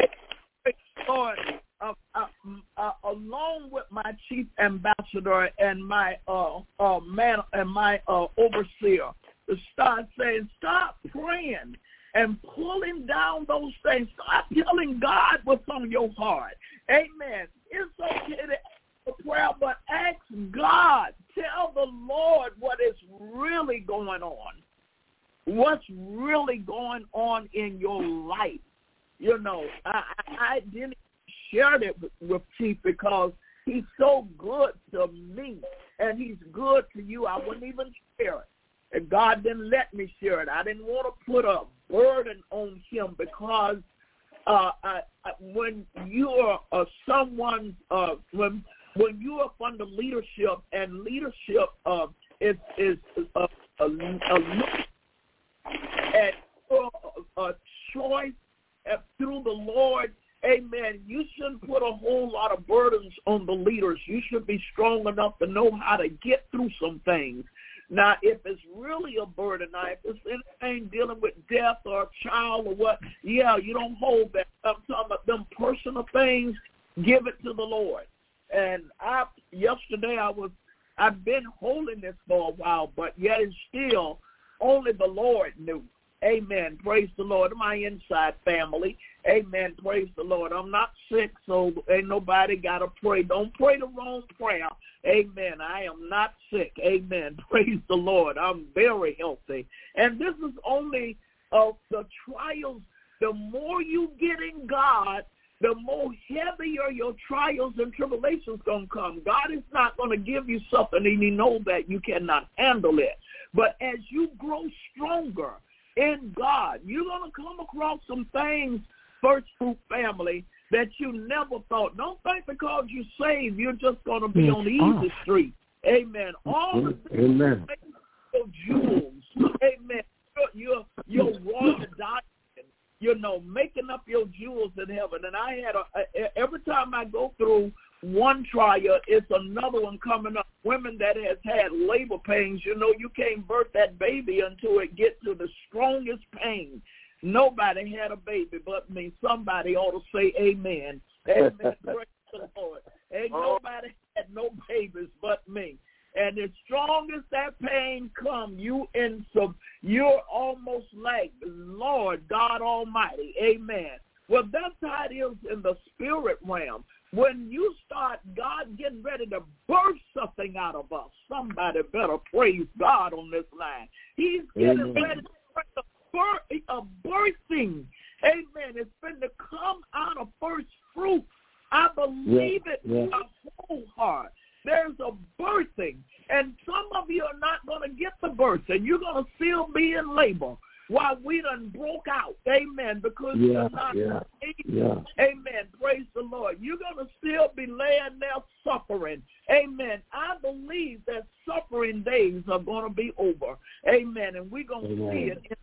Lord, uh, uh, uh, along with my Chief Ambassador and my uh, uh, man and my uh, overseer, to start saying, stop praying and pulling down those things. Stop telling God what's on your heart. Amen. It's okay to ask for prayer, but ask God. Tell the Lord what is really going on. What's really going on in your life. You know, I, I, I didn't share it with, with Chief because he's so good to me, and he's good to you. I wouldn't even share it. And God didn't let me share it. I didn't want to put a burden on him because uh, I, I, when you are uh, someone, uh, when when you are under leadership, and leadership uh, is is a, a, a and a, a choice through the Lord. Amen. You shouldn't put a whole lot of burdens on the leaders. You should be strong enough to know how to get through some things. Now, if it's really a burden, now, if it's anything dealing with death or a child or what, yeah, you don't hold that. I'm talking about them personal things, give it to the Lord. And I, yesterday I was, I've been holding this for a while, but yet and still, only the Lord knew. Amen. Praise the Lord. My inside family. Amen. Praise the Lord. I'm not sick, so ain't nobody got to pray. Don't pray the wrong prayer. Amen. I am not sick. Amen. Praise the Lord. I'm very healthy. And this is only of the trials. The more you get in God, the more heavier your trials and tribulations going to come. God is not going to give you something and he knows that you cannot handle it. But as you grow stronger in God, you're going to come across some things, First Fruit family, that you never thought. Don't think because you're saved, you're just going to be on the easy street. Amen. All the things, Amen. Your jewels. Amen. Your, your, your raw diamond, you know, making up your jewels in heaven. And I had a, a, every time I go through one trial, it's another one coming up. Women that has had labor pains, you know, you can't birth that baby until it gets to the strongest pain. Nobody had a baby but me. Somebody ought to say amen. Amen. Praise the Lord. Ain't nobody had no babies but me. And as strong as that pain come, you in some, you're almost like Lord God Almighty. Amen. Well, that's how it is in the spirit realm. When you start God getting ready to birth something out of us, somebody better praise God on this line. He's getting Amen. ready to birth a, birth, a birthing. Amen. It's been to come out of first fruit. I believe yeah, it yeah. with my whole heart. There's a birthing, and some of you are not going to get the birth, and you're going to still be in labor while we done broke out. Amen. Because yeah, you're not yeah, yeah. Amen. Praise the Lord. You're going to still be laying there suffering. Amen. I believe that suffering days are going to be over. Amen. And we're going to see it.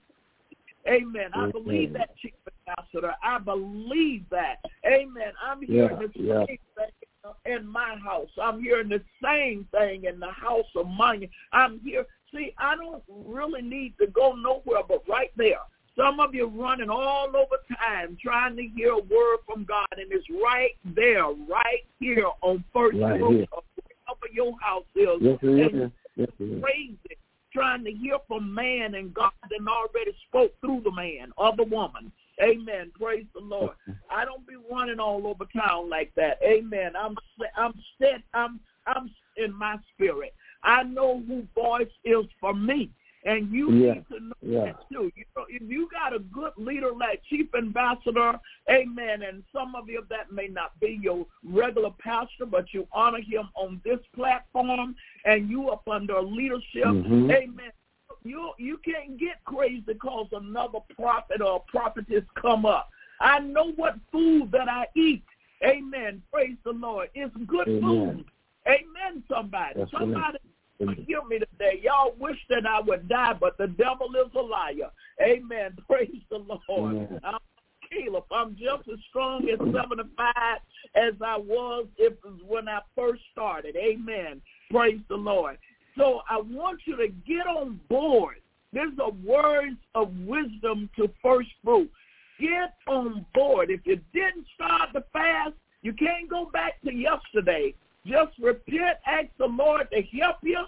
Amen. I Amen. believe that, Chief Ambassador. I believe that. Amen. I'm hearing yeah, the same yeah. thing in my house. I'm hearing the same thing in the house of mine. I'm here. See, I don't really need to go nowhere but right there. Some of you running all over time trying to hear a word from God, and it's right there, right here on First right Fruit, wherever your house is. Yes, and yes, crazy trying to hear from man, and God then already spoke through the man or the woman. Amen. Praise the Lord. I don't be running all over town like that. Amen. I'm I'm set. I'm I'm in my spirit. I know who voice is for me, and you yeah. need to know yeah. that too. You know, if you got a good leader like Chief Ambassador, amen, and some of you that may not be your regular pastor, but you honor him on this platform, and you up under leadership, mm-hmm. amen. You you can't get crazy because another prophet or prophetess come up. I know what food that I eat. Amen. Praise the Lord. It's good Amen. food. Amen, somebody. That's somebody right. hear me today. Y'all wish that I would die, but the devil is a liar. Amen. Praise the Lord. Amen. I'm Caleb. I'm just as strong at seventy-five as I was if when I first started. Amen. Praise the Lord. So I want you to get on board. There's a words of wisdom to first fruit. Get on board. If you didn't start the fast, you can't go back to yesterday. Just repent, ask the Lord to help you,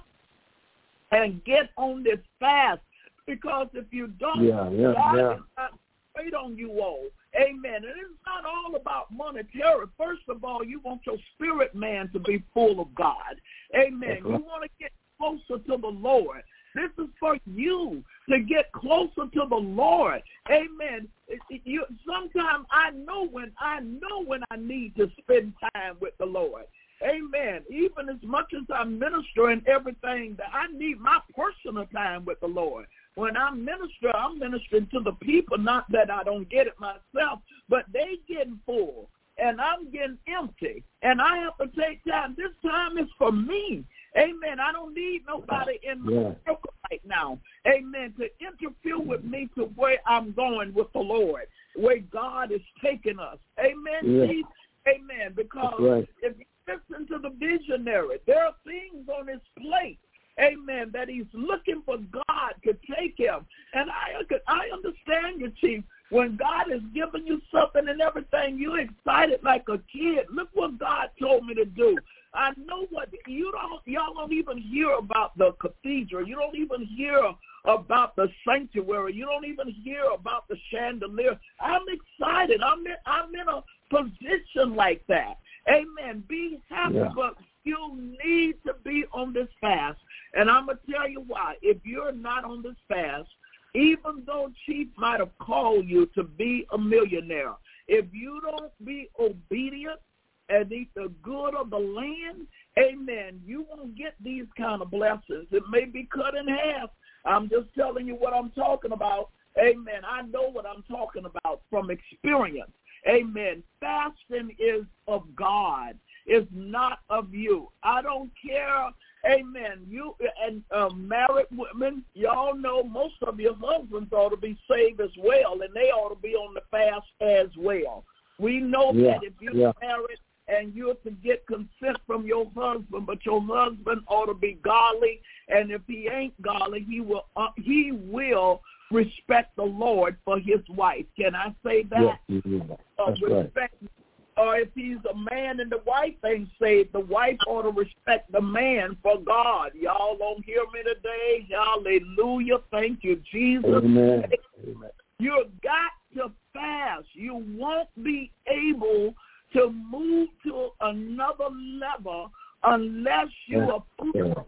and get on this fast. Because if you don't, yeah, yeah, God yeah. is not wait on you all. Amen. And it's not all about monetary. First of all, you want your spirit man to be full of God. Amen. Right. You want to get closer to the Lord. This is for you to get closer to the Lord. Amen. It, it, you, sometimes I know when I know when I need to spend time with the Lord. Amen. Even as much as I minister and everything, that I need my personal time with the Lord. When I minister, I'm ministering to the people, not that I don't get it myself, but they getting full, and I'm getting empty, and I have to take time. This time is for me. Amen. I don't need nobody in my yeah. circle right now. Amen. To interfere with me to where I'm going with the Lord, where God is taking us. Amen. Yeah. See? Amen. Because right. if you listen to the visionary, there are things on his plate. Amen, that he's looking for God to take him. And I I understand you, Chief. When God has given you something and everything, you're excited like a kid. Look what God told me to do. I know what you don't. Y'all don't even hear about the cathedral. You don't even hear about the sanctuary. You don't even hear about the chandelier. I'm excited. I'm in, I'm in a position like that. Amen. Be happy, yeah. but you need to be on this fast. And I'm going to tell you why. If you're not on this fast, even though Chief might have called you to be a millionaire, if you don't be obedient and eat the good of the land, amen, you won't get these kind of blessings. It may be cut in half. I'm just telling you what I'm talking about. Amen. I know what I'm talking about from experience. Amen. Fasting is of God. It's not of you. I don't care. Amen. You and uh, married women, y'all know most of your husbands ought to be saved as well, and they ought to be on the fast as well. We know yeah. that if you're yeah. married and you're to get consent from your husband, but your husband ought to be godly, and if he ain't godly, he will uh, he will respect the Lord for his wife. Can I say that? Yes, yeah. Uh, That's respect. Right. Or if he's a man and the wife ain't saved, the wife ought to respect the man for God. Y'all don't hear me today? Hallelujah. Thank you, Jesus. Amen. Amen. You got to fast. You won't be able to move to another level unless you are full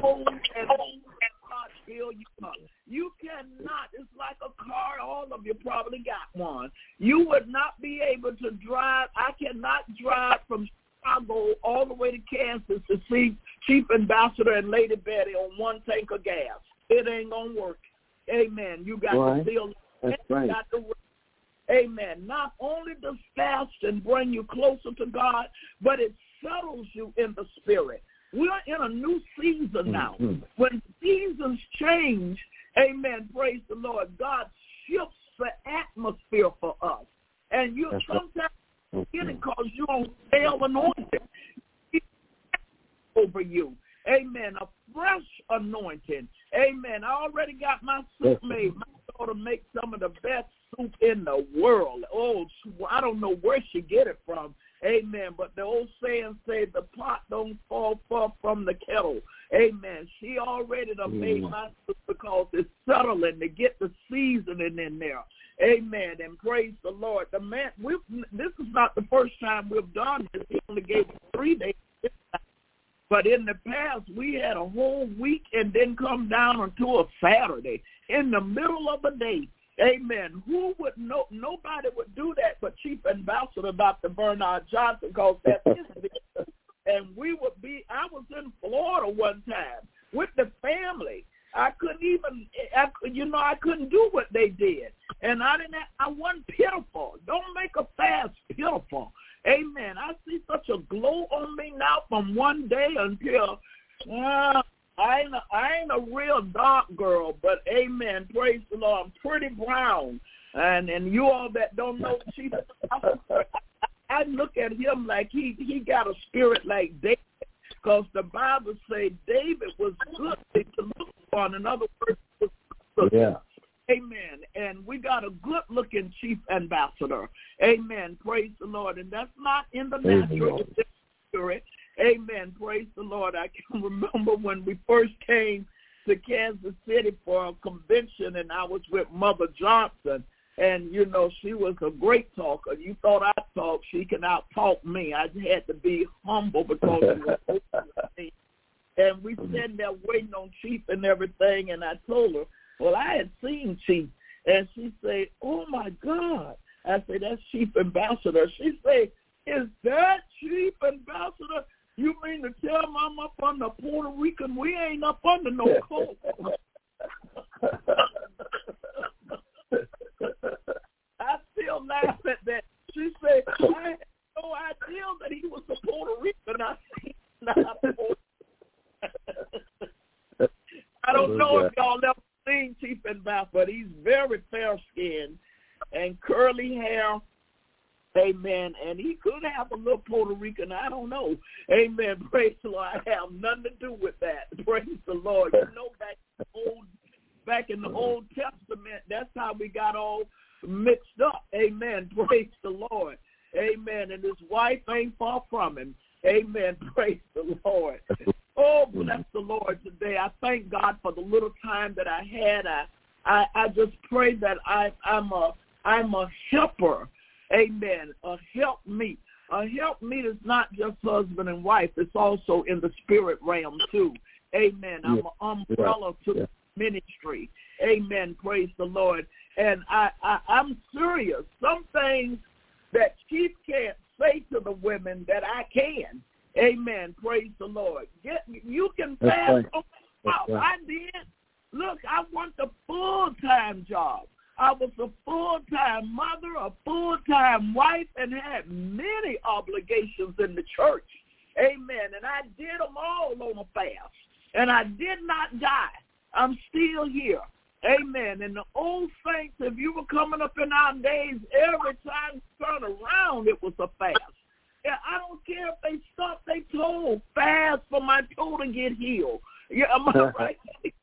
and God fill you up. You cannot. It's like a car. All of you probably got one. You would not be able to drive. I cannot drive from Chicago all the way to Kansas to see Chief Ambassador and Lady Betty on one tank of gas. It ain't going to work. Amen. You got right. to feel. That's right. Got to work. Amen. Not only does fasting bring you closer to God, but it settles you in the spirit. We're in a new season now. Mm-hmm. When seasons change, amen, praise the Lord, God shifts the atmosphere for us. And you That's sometimes right. get it because you don't fail anointing over you. Amen. A fresh anointing. Amen. I already got my soup made. My daughter makes some of the best soup in the world. Oh, I don't know where she get it from. Amen. But the old saying say the pot don't fall far from the kettle. Amen. She already done made my soup because it's settling to get the seasoning in there. Amen. And praise the Lord. The man, we this is not the first time we've done this. He only gave us three days. But in the past, we had a whole week and then come down until a Saturday in the middle of the day. Amen. Who would know? Nobody would do that but Chief Ambassador Doctor Bernard Johnson, because that's his business. And we would be, I was in Florida one time with the family. I couldn't even, I, you know, I couldn't do what they did. And I didn't, I wasn't pitiful. Don't make a fast pitiful. Amen. I see such a glow on me now from one day until, uh, I ain't, a, I ain't a real dark girl, but amen, praise the Lord, I'm pretty brown. And and you all that don't know, Chief, I, I look at him like he, he got a spirit like David, because the Bible says David was good to look upon. In other words, was good. Yeah. Amen. And we got a good-looking chief ambassador. Amen. Praise the Lord. And that's not in the natural, it's in the spirit. Amen. Praise the Lord. I can remember when we first came to Kansas City for a convention, and I was with Mother Johnson. And, you know, she was a great talker. You thought I talked. She can out-talk me. I had to be humble because she was older than me. And we sitting there waiting on Chief and everything, and I told her, well, I had seen Chief. And she said, oh, my God. I said, that's Chief Ambassador. She said, is that Chief Ambassador? You mean to tell me I'm up under Puerto Rican? We ain't up under no code. I still laugh at that. She said, I had no idea that he was a Puerto Rican. I said, I don't know if y'all ever seen Chief Ambassador, but he's very fair-skinned and curly hair. Amen. And he could have a little Puerto Rican. I don't know. Amen. Praise the Lord. I have nothing to do with that. Praise the Lord. You know, back in the old, back in the Old Testament, that's how we got all mixed up. Amen. Praise the Lord. Amen. And his wife ain't far from him. Amen. Praise the Lord. Oh, bless the Lord today. I thank God for the little time that I had. I I, I just pray that I, I'm a I'm a helper. Amen. A helpmeet. A helpmeet is not just husband and wife. It's also in the spirit realm too. Amen. I'm an umbrella to the ministry. Amen. Praise the Lord. And I, I, I'm serious. Some things that Chief can't say to the women that I can. Amen. Praise the Lord. Get you can pass right. on. Right. I did. Look, I want a full-time job. I was a full-time mother, a full-time wife, and had many obligations in the church. Amen. And I did them all on a fast. And I did not die. I'm still here. Amen. And the old saints, if you were coming up in our days, every time you turn around, it was a fast. Yeah, I don't care if they stop, they told fast for my toe to get healed. Yeah, am I right?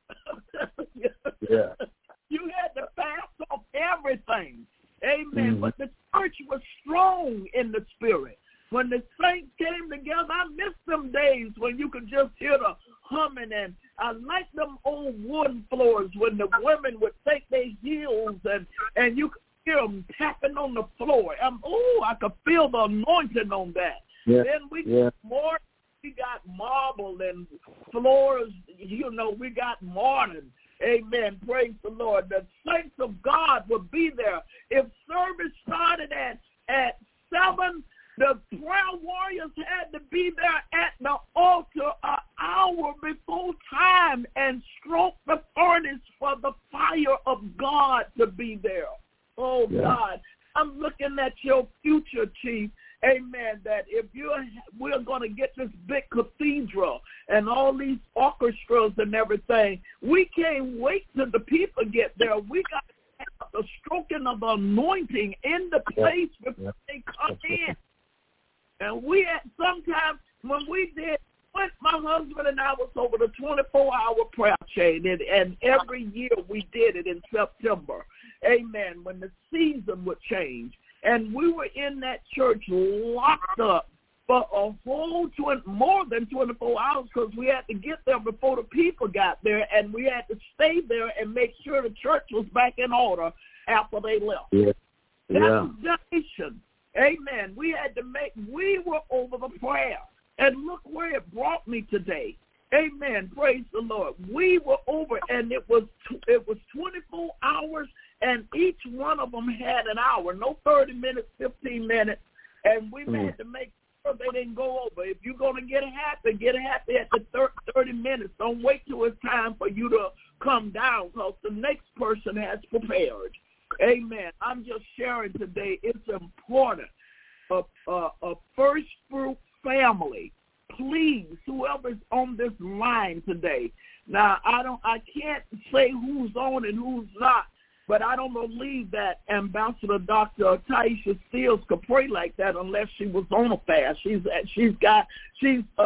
Yeah. You had to fast off everything. Amen. Mm-hmm. But the church was strong in the spirit. When the saints came together, I miss them days when you could just hear the humming. And I like them old wooden floors when the women would take their heels and, and you could hear them tapping on the floor. Um, oh, I could feel the anointing on that. Yeah. Then we yeah. got more. We got marble and floors. You know, we got morning. Amen. Praise the Lord. The saints of God will be there. If service started at, at seven, the prayer warriors had to be there at the altar an hour before time and stroke the furnace for the fire of God to be there. Oh, yeah. God. I'm looking at your future, Chief. Amen, that if you're, we're going to get this big cathedral and all these orchestras and everything, we can't wait till the people get there. We got to have the stroking of the anointing in the place before they come in. And we had sometimes when we did, when my husband and I was over the twenty-four hour prayer chain, and, and every year we did it in September. Amen, when the season would change. And we were in that church locked up for a whole twenty, more than twenty-four hours because we had to get there before the people got there, and we had to stay there and make sure the church was back in order after they left. Yeah. That yeah. was dedication. Amen. We had to make, we were over the prayer. And look where it brought me today. Amen. Praise the Lord. We were over, and it was it was twenty-four hours, and each one of them had an hour, no thirty minutes, fifteen minutes, and we mm. had to make sure they didn't go over. If you're going to get happy, get happy at the thirty minutes. Don't wait till it's time for you to come down because the next person has prepared. Amen. I'm just sharing today. It's important. A, a, a first fruit family. Please, whoever's on this line today. Now, I don't, I can't say who's on and who's not, but I don't believe that Ambassador Doctor Taisha Steels could pray like that unless she was on a fast. She's, she's got, she's, uh,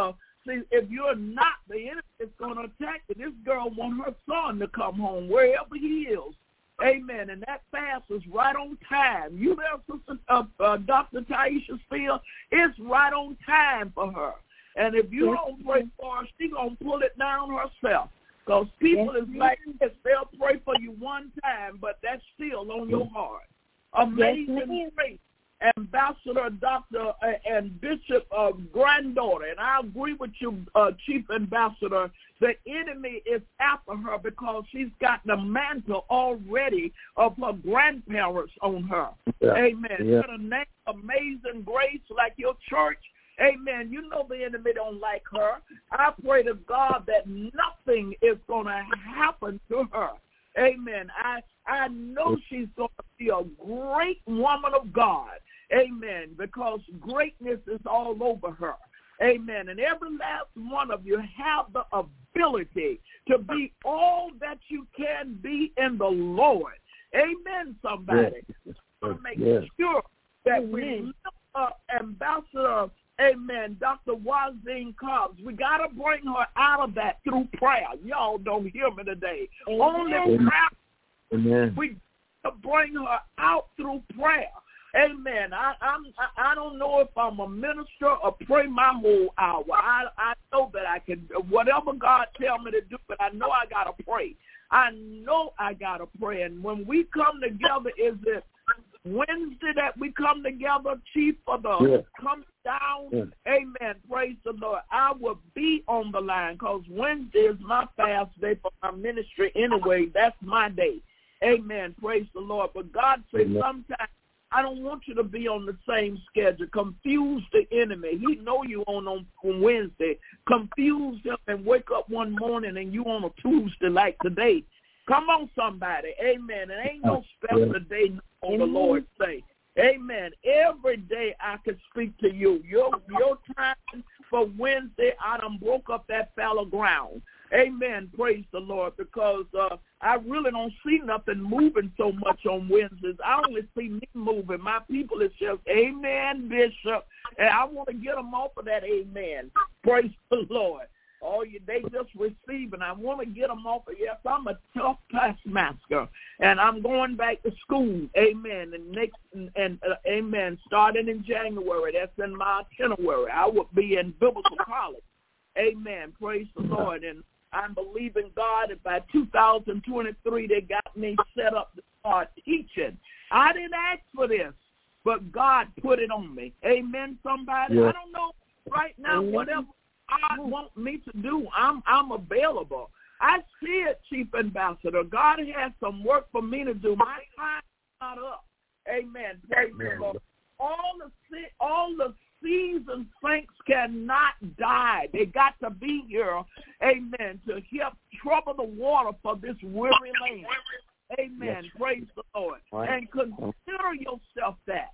see, if you're not, the enemy is going to attack you. This girl wants her son to come home wherever he is. Amen. And that fast is right on time. You there, Sister uh, uh, Doctor Taisha Steele? It's right on time for her. And if you yes. don't pray for her, she's going to pull it down herself. Because people yes. is like this. They'll pray for you one time, but that's still on your heart. Amazing yes. grace. Ambassador, Doctor, uh, and Bishop uh, granddaughter, and I agree with you, uh, Chief Ambassador, the enemy is after her because she's got the mantle already of her grandparents on her. Yeah. Amen. Yeah. Got a name, Amazing Grace, like your church. Amen. You know the enemy don't like her. I pray to God that nothing is going to happen to her. Amen. I I know she's going to be a great woman of God. Amen. Because greatness is all over her. Amen. And every last one of you have the ability to be all that you can be in the Lord. Amen, somebody. Yes. To make yes. sure that Amen. we lift up Ambassador, amen, Doctor Wazine Cobbs. We got to bring her out of that through prayer. Y'all don't hear me today. Amen. Only prayer. Amen. We got to bring her out through prayer. Amen. I I'm, I don't know if I'm a minister or pray my whole hour. I I know that I can, whatever God tell me to do, but I know I got to pray. I know I got to pray. And when we come together, is it Wednesday that we come together, Chief, for the yeah. come down? Yeah. Amen. Praise the Lord. I will be on the line because Wednesday is my fast day for my ministry anyway. That's my day. Amen. Praise the Lord. But God said sometimes, I don't want you to be on the same schedule. Confuse the enemy. He know you on, on on Wednesday. Confuse him and wake up one morning and you on a Tuesday like today. Come on, somebody. Amen. It ain't no special day on the Lord say. Amen. Every day I can speak to you. Your your time for Wednesday, I done broke up that fallow ground. Amen. Praise the Lord, because uh, I really don't see nothing moving so much on Wednesdays. I only see me moving. My people is just, amen, Bishop. And I want to get them off of that amen. Praise the Lord. Oh, you, they just receiving. I want to get them off of, yes, I'm a tough taskmaster, and I'm going back to school, amen, and next, and, and uh, amen, starting in January. That's in my itinerary. I will be in biblical college. Amen. Praise the Lord. And I'm believing God that by two thousand twenty-three, they got me set up to start teaching. I didn't ask for this, but God put it on me. Amen, somebody? Yeah. I don't know right now, whatever God wants me to do, I'm I'm available. I see it, Chief Ambassador. God has some work for me to do. My time is not up. Amen. Praise the Lord. All the all the seasoned saints cannot die. They got to be here, amen, to help trouble the water for this weary land. Amen. Yes. Praise the Lord. Right. And consider yourself that.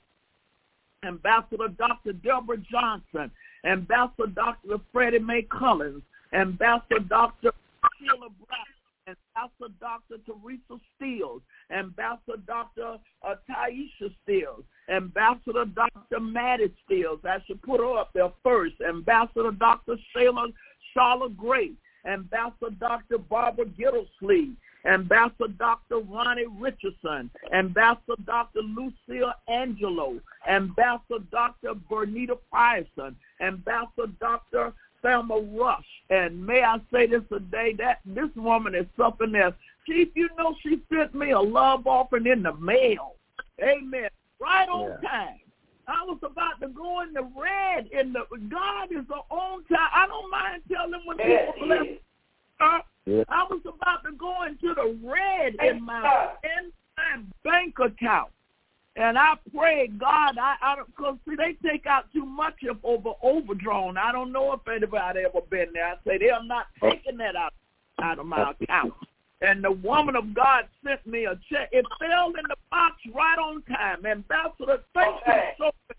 Ambassador Doctor Deborah Johnson, Ambassador Doctor Freddie Mae Collins, Ambassador Doctor Sheila Braxton, Ambassador Doctor Teresa Steele, Ambassador Doctor Uh, Taisha Steele, Ambassador Doctor Maddie Steele. I should put her up there first. Ambassador Doctor Shayla Charlotte Gray, Ambassador Doctor Barbara Gittlesleeve, Ambassador Doctor Ronnie Richardson, Ambassador Doctor Lucille Angelo, Ambassador Doctor Bernita Frierson, Ambassador Doctor Thelma Rush. And may I say this today, that this woman is something else. Chief, you know she sent me a love offering in the mail. Amen. Right on yeah. time. I was about to go in the red. In the God is on time. I don't mind telling when people left. Uh, yeah. I was about to go into the red in my in my bank account, and I prayed, God, I, I don't, cause see they take out too much of over overdrawn. I don't know if anybody ever been there. I say they are not taking that out out of my account. And the woman of God sent me a check. It fell in the box right on time. Ambassador, thank okay. you so much.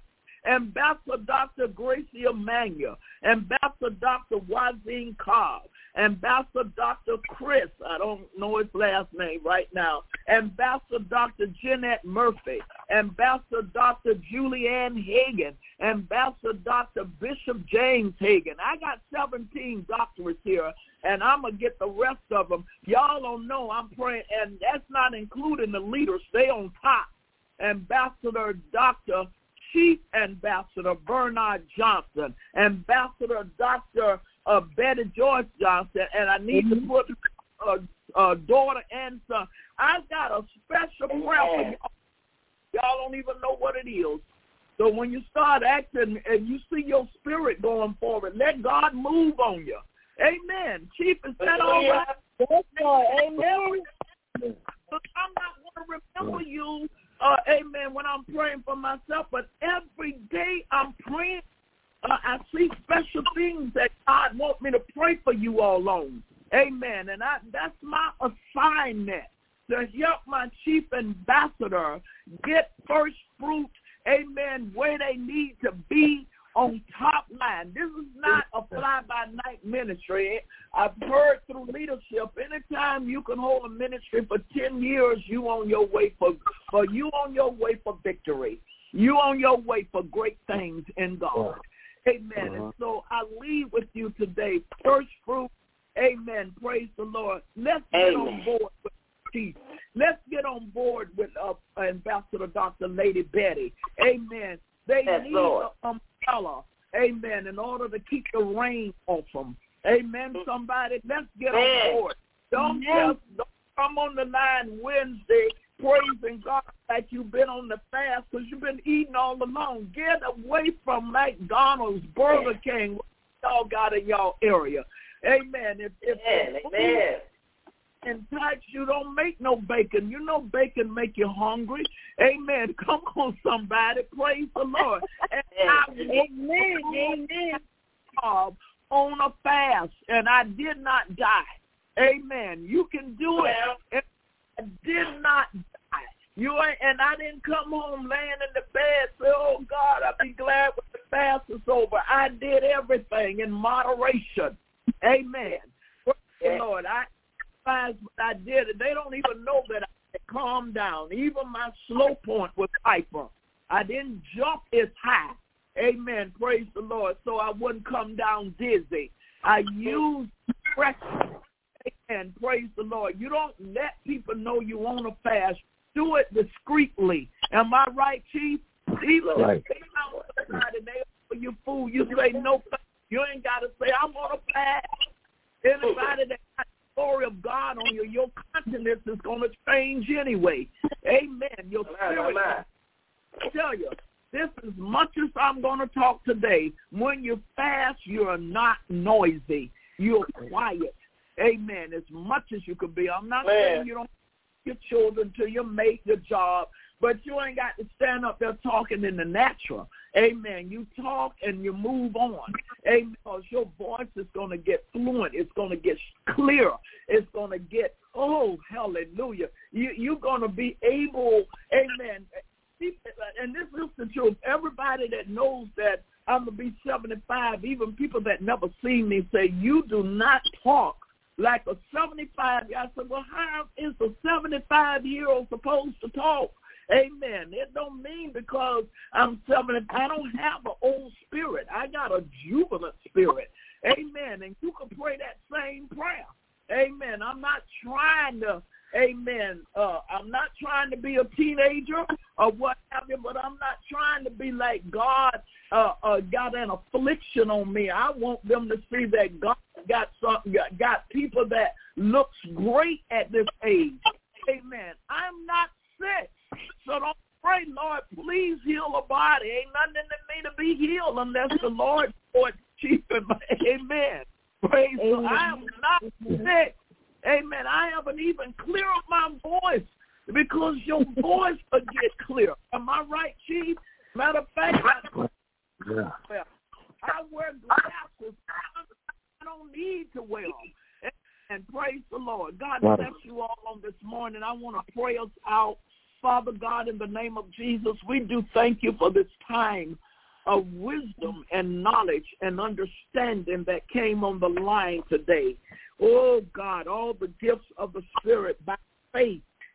Ambassador Doctor Gracie Emmanuel, Ambassador Doctor Wazine Cobb, Ambassador Doctor Chris, I don't know his last name right now, Ambassador Doctor Jeanette Murphy, Ambassador Doctor Julianne Hagan, Ambassador Doctor Bishop James Hagan. I got seventeen doctorates here, and I'm going to get the rest of them. Y'all don't know I'm praying, and that's not including the leaders. Stay on top. Ambassador Doctor Chief Ambassador Bernard Johnson, Ambassador Doctor Uh, Betty Joyce Johnson, and I need mm-hmm. to put a uh, uh, daughter and son. I've got a special prayer for y'all. Y'all don't even know what it is. So when you start acting and you see your spirit going forward, let God move on you. Amen. Chief, is that all right? Yes, Lord. Amen. I'm not going to remember you, uh, amen, when I'm praying for myself, but every day I'm praying. Uh, I see special things that God wants me to pray for you all on. Amen. And I, that's my assignment, to help my chief ambassador get first fruit, amen, where they need to be on top line. This is not a fly-by-night ministry. I've heard through leadership, anytime you can hold a ministry for ten years, you on your way for, for you on your way for victory. You on your way for great things in God. Amen. Uh-huh. And so I leave with you today, first fruit. Amen. Praise the Lord. Let's get Amen. on board with Chief. Let's get on board with uh, Ambassador Doctor Lady Betty. Amen. They yes, need Lord. an umbrella. Amen. In order to keep the rain off them. Amen. Somebody, let's get Amen. on board. Don't Amen. just don't come on the line Wednesday praising God like you've been on the fast because you've been eating all along. Get away from McDonald's, Burger King, what y'all got in y'all area. Amen. If, if Amen. entice you, don't make no bacon. You know bacon make you hungry. Amen. Come on, somebody. Praise the Lord. And I Amen. Amen. Uh, on a fast, and I did not die. Amen. You can do it. I did not die. You ain't, and I didn't come home laying in the bed say, oh, God, I'll be glad when the fast is over. I did everything in moderation. Amen. Praise the Lord. I, I did it. They don't even know that I had calmed down. Even my slow point was hyper. I didn't jump as high. Amen. Praise the Lord. So I wouldn't come down dizzy. I used pressure. Amen. Praise the Lord. You don't let people know you want to fast. Do it discreetly. Am I right, Chief? Even right. if they out somebody, they offer you food, you say no. You ain't got to say I want to fast. Anybody that got the glory of God on you, your consciousness is going to change anyway. Amen. Your spirit. I tell you, this as much as I'm going to talk today. When you fast, you're not noisy. You're quiet. Amen. As much as you could be. I'm not Man. saying you don't your children to your mate, your job, but you ain't got to stand up there talking in the natural. Amen. You talk and you move on. Amen. Because your voice is going to get fluent. It's going to get clear. It's going to get, oh, hallelujah. You, you're going to be able, amen. And this is the truth. Everybody that knows that I'm going to be seventy-five, even people that never seen me say, you do not talk like a seventy-five. I said, well, how is a seventy-five-year-old supposed to talk? Amen. It don't mean because I'm seventy, I don't have an old spirit. I got a jubilant spirit. Amen. And you can pray that same prayer. Amen. I'm not trying to, amen, uh, I'm not trying to be a teenager or what have you, but I'm not trying to be like God uh, uh, got an affliction on me. I want them to see that God got something, got, got people that looks great at this age. Amen. I'm not sick, so don't pray, Lord, please heal a body. Ain't nothing in me to be healed unless the Lord for it chief. Amen. Praise God. I am not sick. Amen. I haven't even cleared up my voice because your voice will get clear. Am I right, Chief? Matter of fact, I, yeah. I wear glasses. I don't need to wear them. And praise the Lord. God bless you all on this morning. I want to pray us out. Father God, in the name of Jesus, we do thank you for this time of wisdom and knowledge and understanding that came on the line today. Oh, God, all the gifts of the Spirit by faith.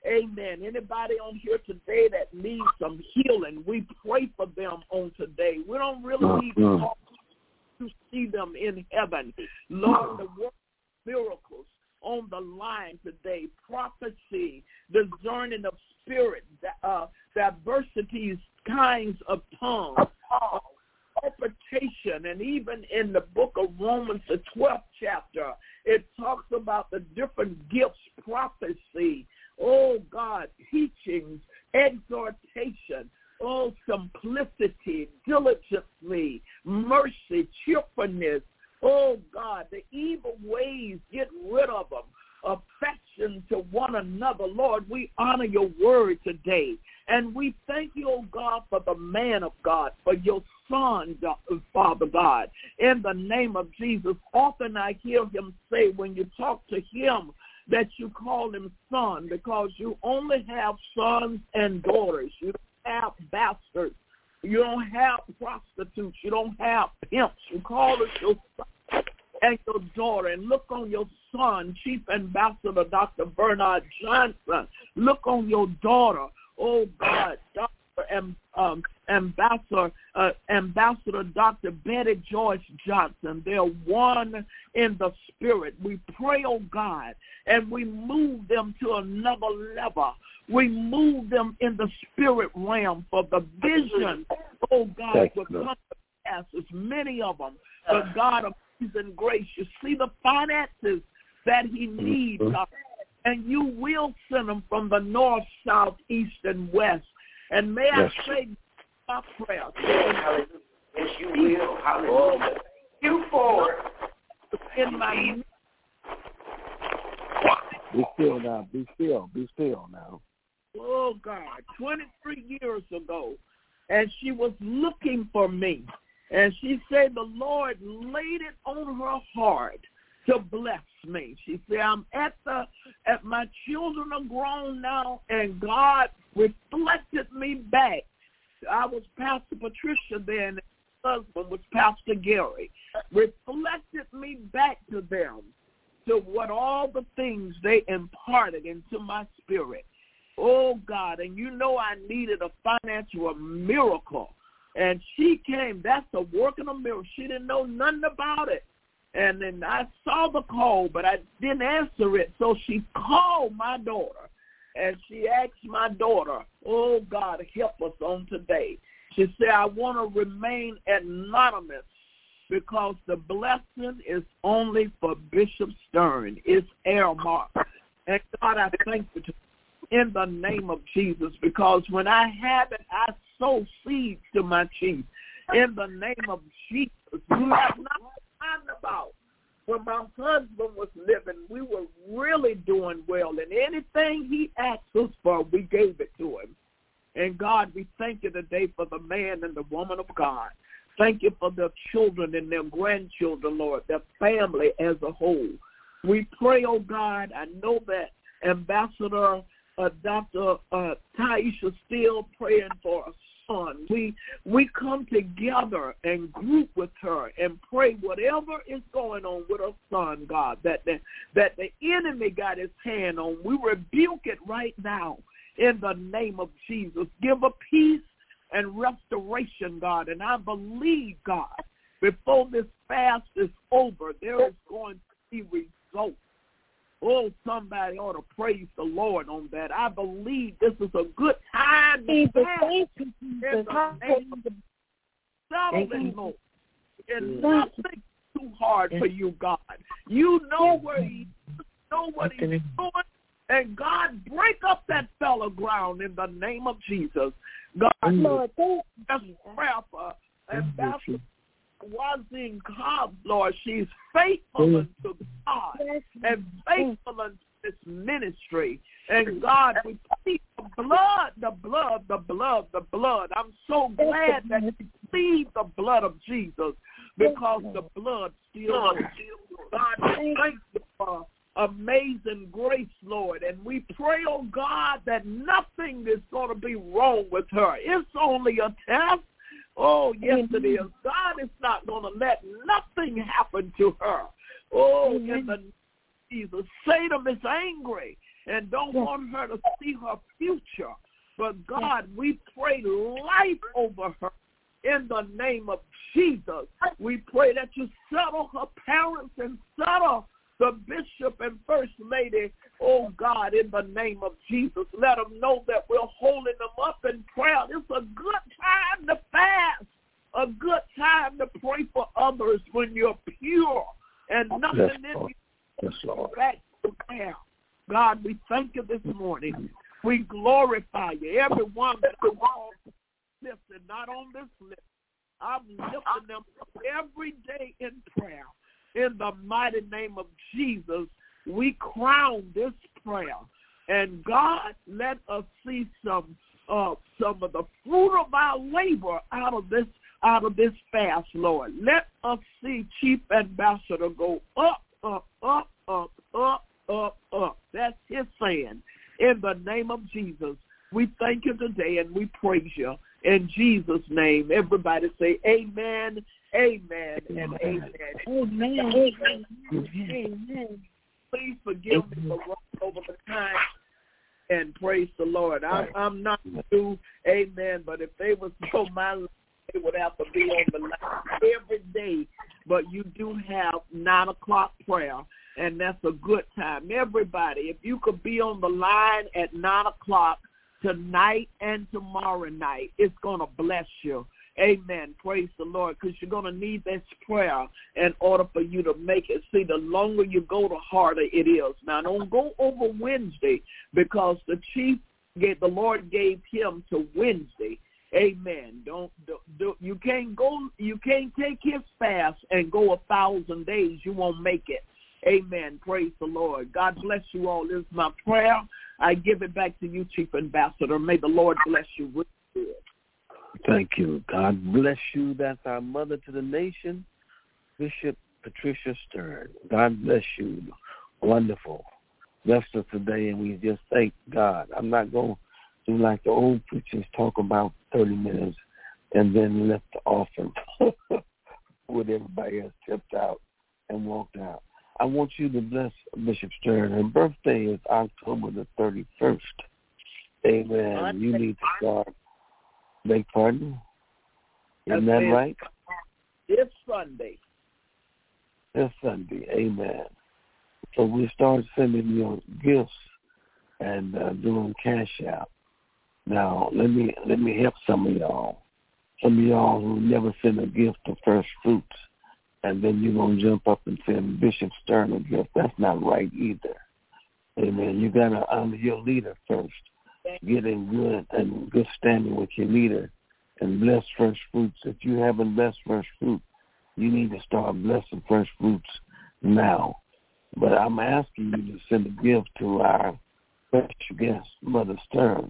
Amen. Anybody on here today that needs some healing, we pray for them on today. We don't really need to talk to see them in heaven. Lord, the work of miracles on the line today, prophecy, discerning of spirit, uh, diversities, kinds of tongues, uh, interpretation, and even in the book of Romans, the twelfth chapter, it talks about the different gifts, prophecy, oh God, teachings, exhortation, oh, simplicity, diligently, mercy, cheerfulness, oh God, the evil ways, get rid of them, affection to one another. Lord, we honor your word today, and we thank you, oh God, for the man of God, for your son, Father God, in the name of Jesus. Often I hear him say when you talk to him that you call him son because you only have sons and daughters. You don't have bastards. You don't have prostitutes. You don't have pimps. You call us your son and your daughter. And look on your son, Chief Ambassador Doctor Bernard Johnson. Look on your daughter, oh God, Doctor Um, um, Ambassador uh, Ambassador Doctor Betty Joyce Johnson. They're one in the spirit. We pray, oh God, and we move them to another level. We move them in the spirit realm for the vision, oh God, will come to pass. There's many of them. But God of peace and grace, you see the finances that he needs, God, and you will send them from the north, south, east, and west. And may yes. I say my prayer. Yes, you will. Hallelujah. You forward. In my Be still now. Be still. Be still now. Oh, God. twenty-three years ago, and she was looking for me. And she said the Lord laid it on her heart to bless me. She said, I'm at the, at my children are grown now, and God reflected me back. I was Pastor Patricia then, and her husband was Pastor Gary. Reflected me back to them, to what all the things they imparted into my spirit. Oh, God, and you know I needed a financial miracle. And she came. That's a work of a miracle. She didn't know nothing about it. And then I saw the call, but I didn't answer it. So she called my daughter, and she asked my daughter, oh, God, help us on today. She said, I want to remain anonymous because the blessing is only for Bishop Stern. It's earmarked. And, God, I thank you in the name of Jesus, because when I have it, I sow seeds to my chief. In the name of Jesus, you have not about when my husband was living, we were really doing well, and anything he asked us for, we gave it to him. And God, we thank you today for the man and the woman of God. Thank you for their children and their grandchildren, Lord, their family as a whole. We pray, oh God, I know that Ambassador uh, Doctor Uh, Taisha still praying for us. On. We we come together and group with her and pray whatever is going on with her son, God, that the, that the enemy got his hand on. We rebuke it right now in the name of Jesus. Give her peace and restoration, God. And I believe, God, before this fast is over, there is going to be results. Oh, somebody ought to praise the Lord on that. I believe this is a good time to fast. Settling, Lord. And nothing too hard for you, God. You know where he you know what he's doing. And God, break up that fellow ground in the name of Jesus. God, Lord, that's prayer for Ambassador Wazin Cobb, Lord. She's faithful unto God and faithful unto this ministry. And God, we plead the blood, the blood, the blood, the blood. I'm so glad that you plead the blood of Jesus, because the blood still works. God, thank you for amazing grace, Lord. And we pray, oh God, that nothing is going to be wrong with her. It's only a test. Oh, yes, it is. God is not going to let nothing happen to her. Oh, in the name of Jesus. Satan is angry, and don't want her to see her future. But, God, we pray life over her in the name of Jesus. We pray that you settle her parents and settle the bishop and first lady, oh, God, in the name of Jesus. Let them know that we're holding them up in prayer. It's a good time to fast, a good time to pray for others when you're pure and nothing yes, in you. Yes, Lord. Back to prayer. God, we thank you this morning. We glorify you. Everyone that's lifted, not on this list. I'm lifting them up every day in prayer. In the mighty name of Jesus, we crown this prayer. And God, let us see some uh, some of the fruit of our labor out of this out of this fast, Lord. Let us see Chief Ambassador go up, up, up, up, up, up, up. That's his saying. In the name of Jesus, we thank you today and we praise you. In Jesus' name, everybody say amen, amen, and amen. Amen. Amen. Amen. Please forgive me for running over the time, and praise the Lord. I'm, I'm not new, amen, but if they was so my life, they would have to be on the line every day. But you do have nine o'clock prayer, and that's a good time. Everybody, if you could be on the line at nine o'clock tonight and tomorrow night, it's going to bless you. Amen. Praise the Lord, because you're going to need this prayer in order for you to make it. See, the longer you go, the harder it is. Now, don't go over Wednesday, because the chief, gave, the Lord gave him to Wednesday. Amen. Don't do, do, you can't go. You can't take his fast and go a thousand days. You won't make it. Amen. Praise the Lord. God bless you all. This is my prayer. I give it back to you, Chief Ambassador. May the Lord bless you with it. Thank you. God bless you. That's our mother to the nation, Bishop Patricia Stern. God bless you. Wonderful. Bless us today, and we just thank God. I'm not going to do like the old preachers, talk about thirty minutes and then left the offering with everybody else tipped out and walked out. I want you to bless Bishop Stern. Her birthday is October the thirty-first. Amen. You need to start. Beg pardon? Isn't that right? It's Sunday. It's Sunday. Amen. So we start sending you gifts and uh, doing cash out. Now, let me let me help some of y'all. Some of y'all who never send a gift to First Fruits, and then you're going to jump up and send Bishop Stern a gift. That's not right either. Amen. You got to honor your leader first. Get in good and good standing with your leader and bless First Fruits. If you haven't blessed First Fruit, you need to start blessing First Fruits now. But I'm asking you to send a gift to our special guest, Mother Stern.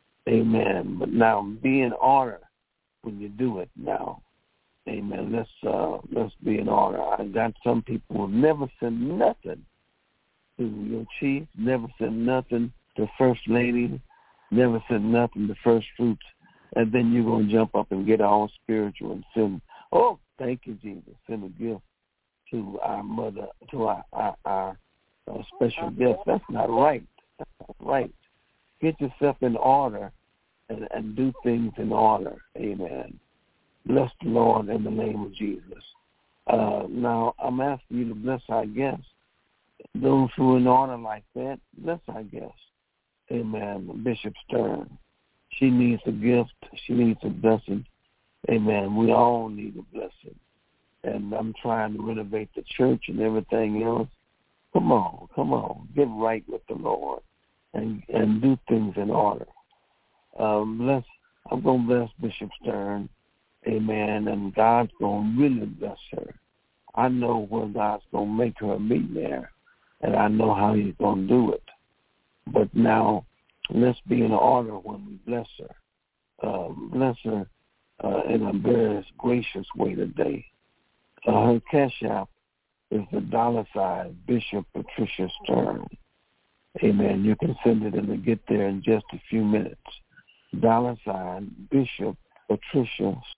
Amen. But now be in order when you do it now. Amen. Let's uh, let's be in order. I got some people who never send nothing to your chief, never send nothing to First Lady, never send nothing to First Fruits, and then you're going to jump up and get all spiritual and send, oh, thank you, Jesus, send a gift to our mother, to our, our, our, our special guest. That's not right. That's not right. Get yourself in order and, and do things in order. Amen. Bless the Lord in the name of Jesus. Uh, now, I'm asking you to bless our guests. Those who are in order like that, bless our guests. Amen. Bishop Stern. She needs a gift. She needs a blessing. Amen. We all need a blessing. And I'm trying to renovate the church and everything else. Come on, come on. Get right with the Lord and and do things in order. Um, bless. I'm going to bless Bishop Stern. Amen. And God's going to really bless her. I know where God's going to make her a millionaire, and I know how he's going to do it. But now, let's be in order when we bless her. Um, bless her uh, in a very gracious way today. Uh, her cash app is the dollar sign Bishop Patricia Stern. Amen. You can send it and it'll get there in just a few minutes. Dollar sign Bishop Patricia